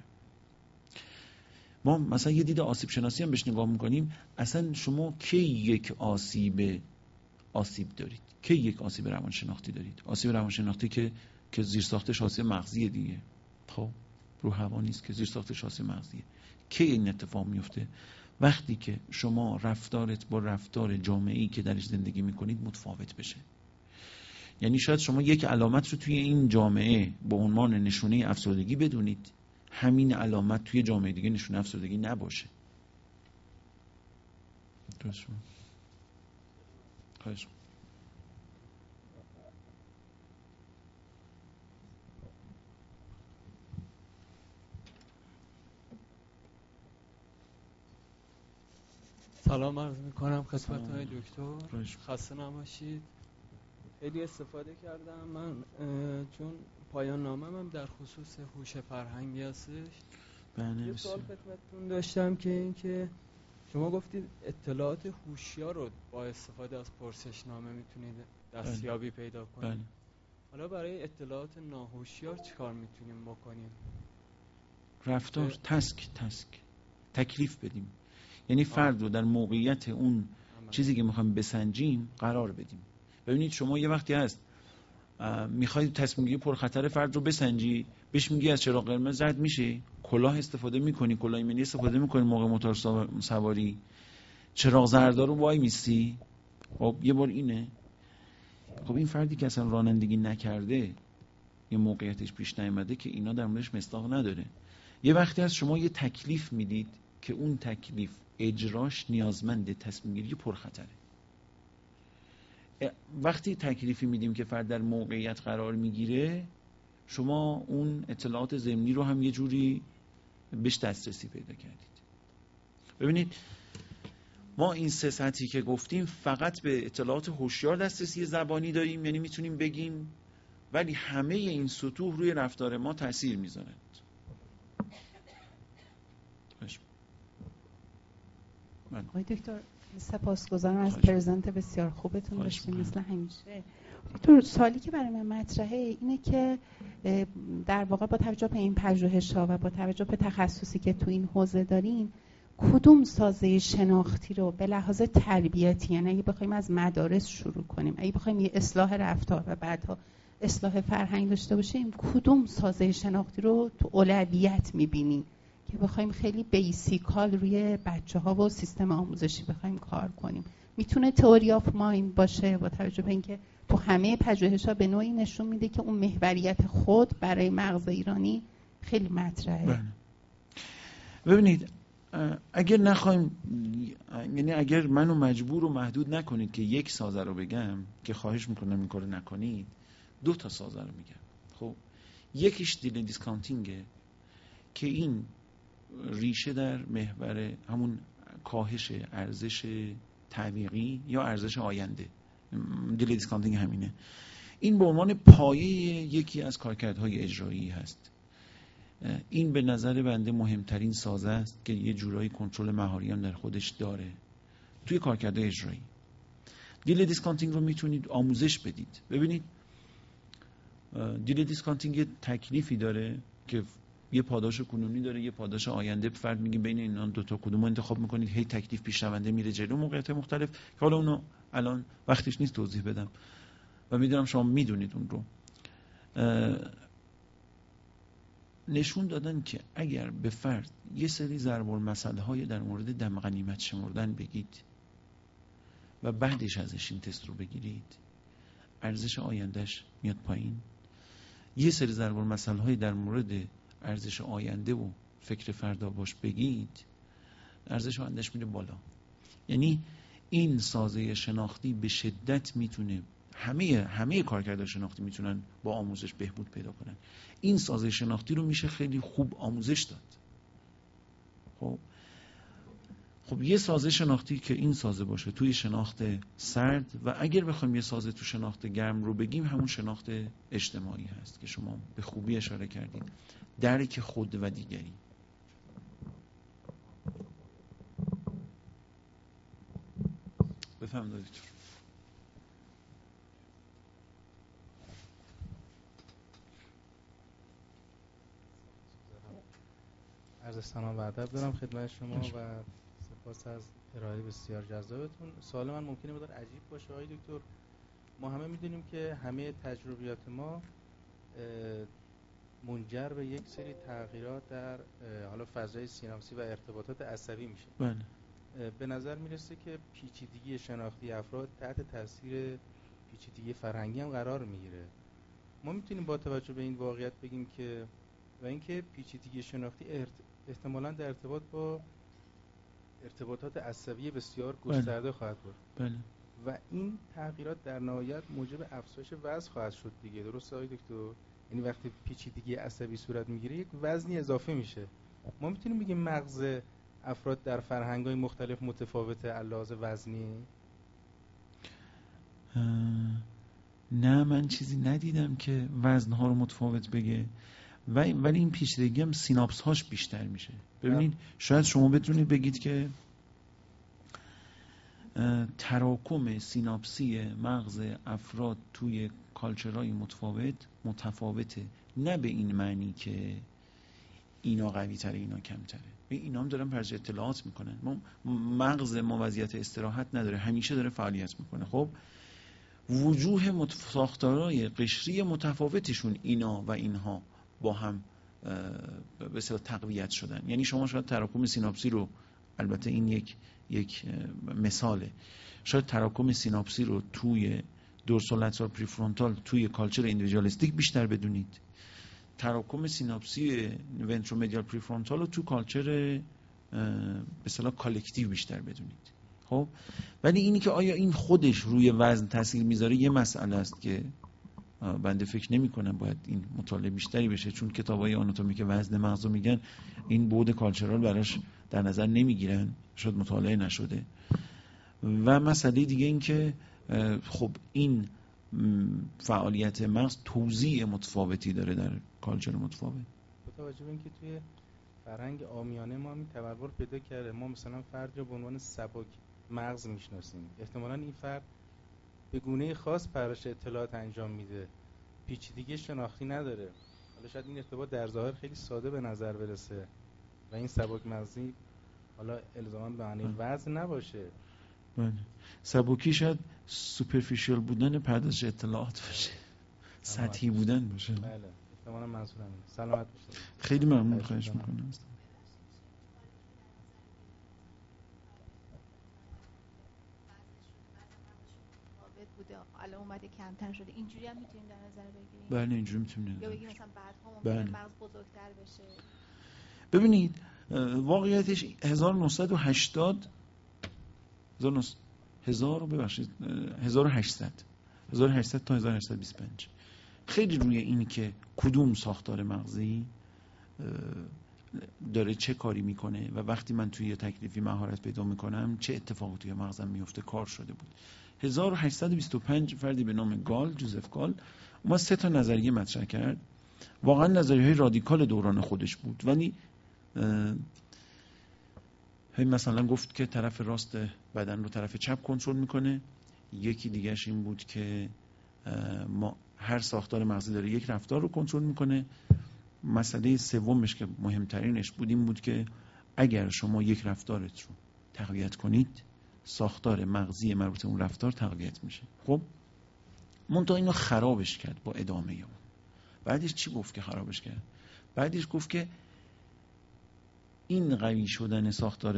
ما مثلا یه دید آسیب شناسی هم بهش نگاه میکنیم، اصلا شما کی یک آسیب دارید؟ کی یک آسیب روانشناختی دارید؟ آسیب روانشناختی که زیرساختش آسیب مغزیه دیگه. خب رو هوا نیست که زیرساختش آسیب مغزیه. کی این اتفاق میفته؟ وقتی که شما رفتارت با رفتار جامعه‌ای که درش زندگی میکنید متفاوت بشه. یعنی شاید شما یک علامت رو توی این جامعه به عنوان نشونه افسردگی بدونید، همین علامت توی جامعه دیگه نشونه افسردگی نباشه. درست. خواهش. سلام عرض میکنم خدمت های دکتر، خسته نباشید. خیلی استفاده کردم من، چون پایان نامم هم در خصوص هوش فرهنگی هستش. یه سوال خدمتتون داشتم که این که شما گفتید اطلاعات هوشیار رو با استفاده از پرسشنامه میتونید دستیابی پیدا کنید. حالا برای اطلاعات ناهوشیار چیکار میتونیم بکنیم؟ رفتار تکلیف بدیم. یعنی فرد رو در موقعیت اون چیزی که میخوایم بسنجیم قرار بدیم. ببینید شما یه وقتی هست میخواید تصمیم گیری پرخطر فرد رو بسنجی، بهش میگی از چراغ قرمز رد میشه، کلاه استفاده میکنی، کلاه ایمنی استفاده میکنی موقع موتور سواری، چراغ زردا رو وای میستی. خب یه بار اینه. خب این فردی که اصلا رانندگی نکرده، یه موقعیتش پیش نیامده، که اینا در موردش مصداق نداره. یه وقتی هست شما یه تکلیف میدید که اون تکلیف اجراش نیازمند تصمیم گیری پرخطره. وقتی تکلیفی میدیم که فرد در موقعیت قرار میگیره، شما اون اطلاعات ضمنی رو هم یه جوری بهش دسترسی پیدا کردید. ببینید ما این سه سطحی که گفتیم فقط به اطلاعات هوشیار دسترسی زبانی داریم، یعنی میتونیم بگیم، ولی همه این سطوح روی رفتار ما تأثیر میذارند. آقای دکتر سپاسگزارم از پرزنت بسیار خوبتون، داشتیم مثل همیشه. دکتر سوالی که برای من مطرحه اینه که در واقع با توجه به این پژوهش‌ها و با توجه به تخصصی که تو این حوزه دارین، کدوم سازه شناختی رو به لحاظ تربیتی، یعنی اگه بخوایم از مدارس شروع کنیم، اگه بخوایم یه اصلاح رفتار و بعدها اصلاح فرهنگ داشته باشیم، کدوم سازه شناختی رو تو اولویت می‌بینین که بخوایم خیلی بیسیکال روی بچه‌ها و سیستم آموزشی بخوایم کار کنیم؟ میتونه تئوری آف مایند باشه، با توجه به اینکه تو همه پژوهش‌ها به نوعی نشون میده که اون محوریت خود برای مغز ایرانی خیلی مطرحه. ببینید اگر نخوایم، یعنی اگر منو مجبور و محدود نکنید که یک سازه رو بگم، که خواهش میکنم این کارو نکنید، 2 تا سازه رو میگم. خب یکیش دیلی دیسکانتینگه که این ریشه در محور همون کاهش ارزش تعویقی یا ارزش آینده. دیلی دیسکانتینگ همینه. این به عنوان پایه یکی از کارکردهای اجرایی هست. این به نظر بنده مهمترین سازه است که یه جورایی کنترل مهاری هم در خودش داره توی کارکردهای اجرایی. دیلی دیسکانتینگ رو میتونید آموزش بدید. ببینید دیلی دیسکانتینگ یه تکلیفی داره که یه پاداش کنونی داره، یه پاداش آینده. فرد میگه بین اینا 2 تا کدومو انتخاب میکنید، هی تکلیف پیشرونده میره جلو، موقعیت مختلف که حالا اونو الان وقتش نیست توضیح بدم و میدونم شما میدونید اون رو. نشون دادن که اگر به فرد یه سری ضرب المثل های در مورد دم غنیمت شمردن بگید و بعدش ازش این تست رو بگیرید، ارزش آیندهش میاد پایین. یه سری ضرب المثل‌های در مورد ارزش آینده و فکر فردا باش بگید، ارزش آیندهش میره بالا. یعنی این سازه شناختی به شدت میتونه همه کارکردهای شناختی میتونن با آموزش بهبود پیدا کنن. این سازه شناختی رو میشه خیلی خوب آموزش داد. خب یه سازه شناختی که این سازه باشه توی شناخت سرد، و اگر بخوایم یه سازه تو شناخت گرم رو بگیم، همون شناخت اجتماعی هست که شما به خوبی اشاره کردید، درک خود و دیگری. بفهمید دکتر. عرض سلام و ادب دارم خدمت شما و سپاس از ارائه بسیار جذابتون. سوال من ممکنه مقدار عجیب باشه آقای دکتر. ما همه میدونیم که همه تجربیات ما منجر به یک سری تغییرات در حالا فضای سیناپسی و ارتباطات عصبی میشه. بله. به نظر میرسه که پیچیدگی شناختی افراد تحت تاثیر پیچیدگی فرهنگی هم قرار میگیره. ما میتونیم با توجه به این واقعیت بگیم که و اینکه پیچیدگی شناختی احتمالاً در ارتباط با ارتباطات عصبی بسیار گسترده خواهد بود. بله. و این تغییرات در نهایت موجب افزایش وزن خواهد شد دیگه، درسته آقای دکتر؟ یعنی وقتی پیچیدگی عصبی صورت میگیره یک وزنی اضافه میشه. ما میتونیم بگیم مغز افراد در فرهنگ‌های مختلف متفاوته علاوه وزنی؟ نه، من چیزی ندیدم که وزنها رو متفاوت بگه، ولی این پیچیدگی هم سیناپس هاش بیشتر میشه. ببینید شاید شما بتونید بگید که تراکم سیناپسی مغز افراد توی کالچرهای متفاوته، نه به این معنی که اینا قوی تره اینا کم تره. اینا هم دارن پرش اطلاعات میکنن. مغز ما وضعیت استراحت نداره، همیشه داره فعالیت میکنه. خب وجوه ساختارهای قشری متفاوتشون اینا و اینها با هم به اصطلاح تقویت شدن. یعنی شما شاید تراکم سیناپسی رو، البته این یک مثاله، شاید تراکم سیناپسی رو توی دورسولاترال پریفرونتال توی کالچر ایندیویدوالیستیک بیشتر بدونید، تراکم سیناپسی ونترومدیال پریفرونتال رو تو کالچر به اصطلاح کالکتیو بیشتر بدونید. خب ولی اینی که آیا این خودش روی وزن تاثیر میذاره یه مسئله است که بنده فکر نمی کنم باید این مطالعه بیشتری بشه، چون کتابای آناتومی که وزن مغز رو میگن این بعد کالچرال براش در نظر نمیگیرن، شاید مطالعه نشده. و مسئله دیگه این که خب این فعالیت مغز توزیع متفاوتی داره در کالچر متفاوت. با توجه به اینکه توی فرهنگ عامیانه ما این تبلور پیدا کرده، ما مثلا فرد رو به عنوان سبک مغز میشناسیم، احتمالاً این فرد به گونه خاص پرش اطلاعات انجام میده، پیچیدگی شناختی نداره. حالا شاید این ارتباط در ظاهر خیلی ساده به نظر برسه و این سبک مغزی حالا الزاما به معنی وزن نباشه. بله. سبکی شاید سوپرفیشیال بودن پردازش اطلاعات باشه، سطحی بودن باشه. بله، احتمالاً منظورم اینه. سلامت باشید. خیلی ممنون، خواهش میکنم. بوده الان اومده کمتر شده، اینجوری هم میتونیم در نظر بگیریم؟ بله اینجوری میتونیم، یا بگیم مثلا بعدها ممکنه مغز بزرگتر بشه. ببینید واقعیتش 1980 تا 1825 خیلی روی این که کدوم ساختار مغزی داره چه کاری میکنه و وقتی من توی تکلیفی مهارت پیدا میکنم چه اتفاقاتی توی مغزم میفته کار شده بود. 1825 فردی به نام جوزف گال اومد 3 تا نظریه مطرح کرد. واقعا نظریه‌های رادیکال دوران خودش بود، ولی مثلا گفت که طرف راست بدن رو طرف چپ کنترل میکنه. یکی دیگهش این بود که ما هر ساختار مغزی داره یک رفتار رو کنترل میکنه. مسئله سومش که مهمترینش بود این بود که اگر شما یک رفتارت رو تقویت کنید ساختار مغزی مربوط به اون رفتار تقویت میشه. خب منتها اینو خرابش کرد با ادامه اون. بعدش چی گفت که خرابش کرد؟ بعدش گفت که این قوی شدن ساختار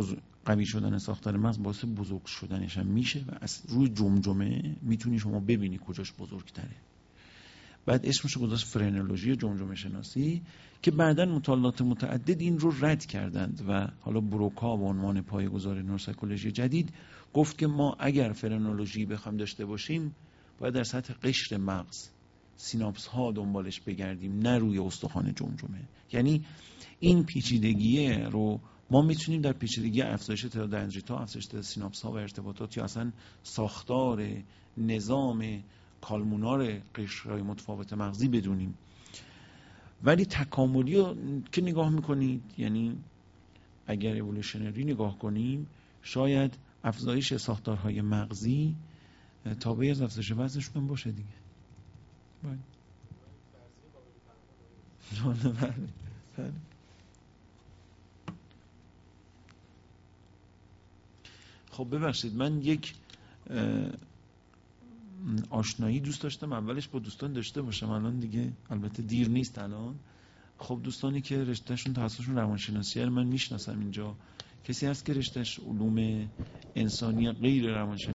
مغز باعث بزرگ شدنش هم میشه و از روی جمجمه میتونی شما ببینی کجاش بزرگتره. بعد اسمش رو گذاشت فرنولوژی جمجمه شناسی، که بعداً مطالعات متعدد این رو رد کردند و حالا بروکا به عنوان پایه‌گذار نوروسایکولوژی جدید گفت که ما اگر فرنولوژی بخوام داشته باشیم باید در سطح قشر مغز سیناپس ها دنبالش بگردیم، نه روی استخوان جمجمه. یعنی این پیچیدگیه رو ما میتونیم در پیچیدگی افزایش تعداد دندریت‌ها، افزایش تعداد سیناپس ها و ارتباطات، یا اصلا ساختار نظام کالمونار قشرهای متفاوت مغزی بدونیم. ولی تکاملی رو که نگاه میکنید، یعنی اگر اِوولوشنری نگاه کنیم، شاید افزایش ساختارهای مغزی تابعی از افزایش وزنشون باشه دیگه. بله. خب ببخشید، من یک آشنایی دوست داشتم اولش با دوستان داشته باشم، الان دیگه البته دیر نیست الان. خب دوستانی که رشتهشون تخصصشون روانشناسیه من میشناسم اینجا. کسی هست که رشتهش علوم انسانی غیر روانشناسی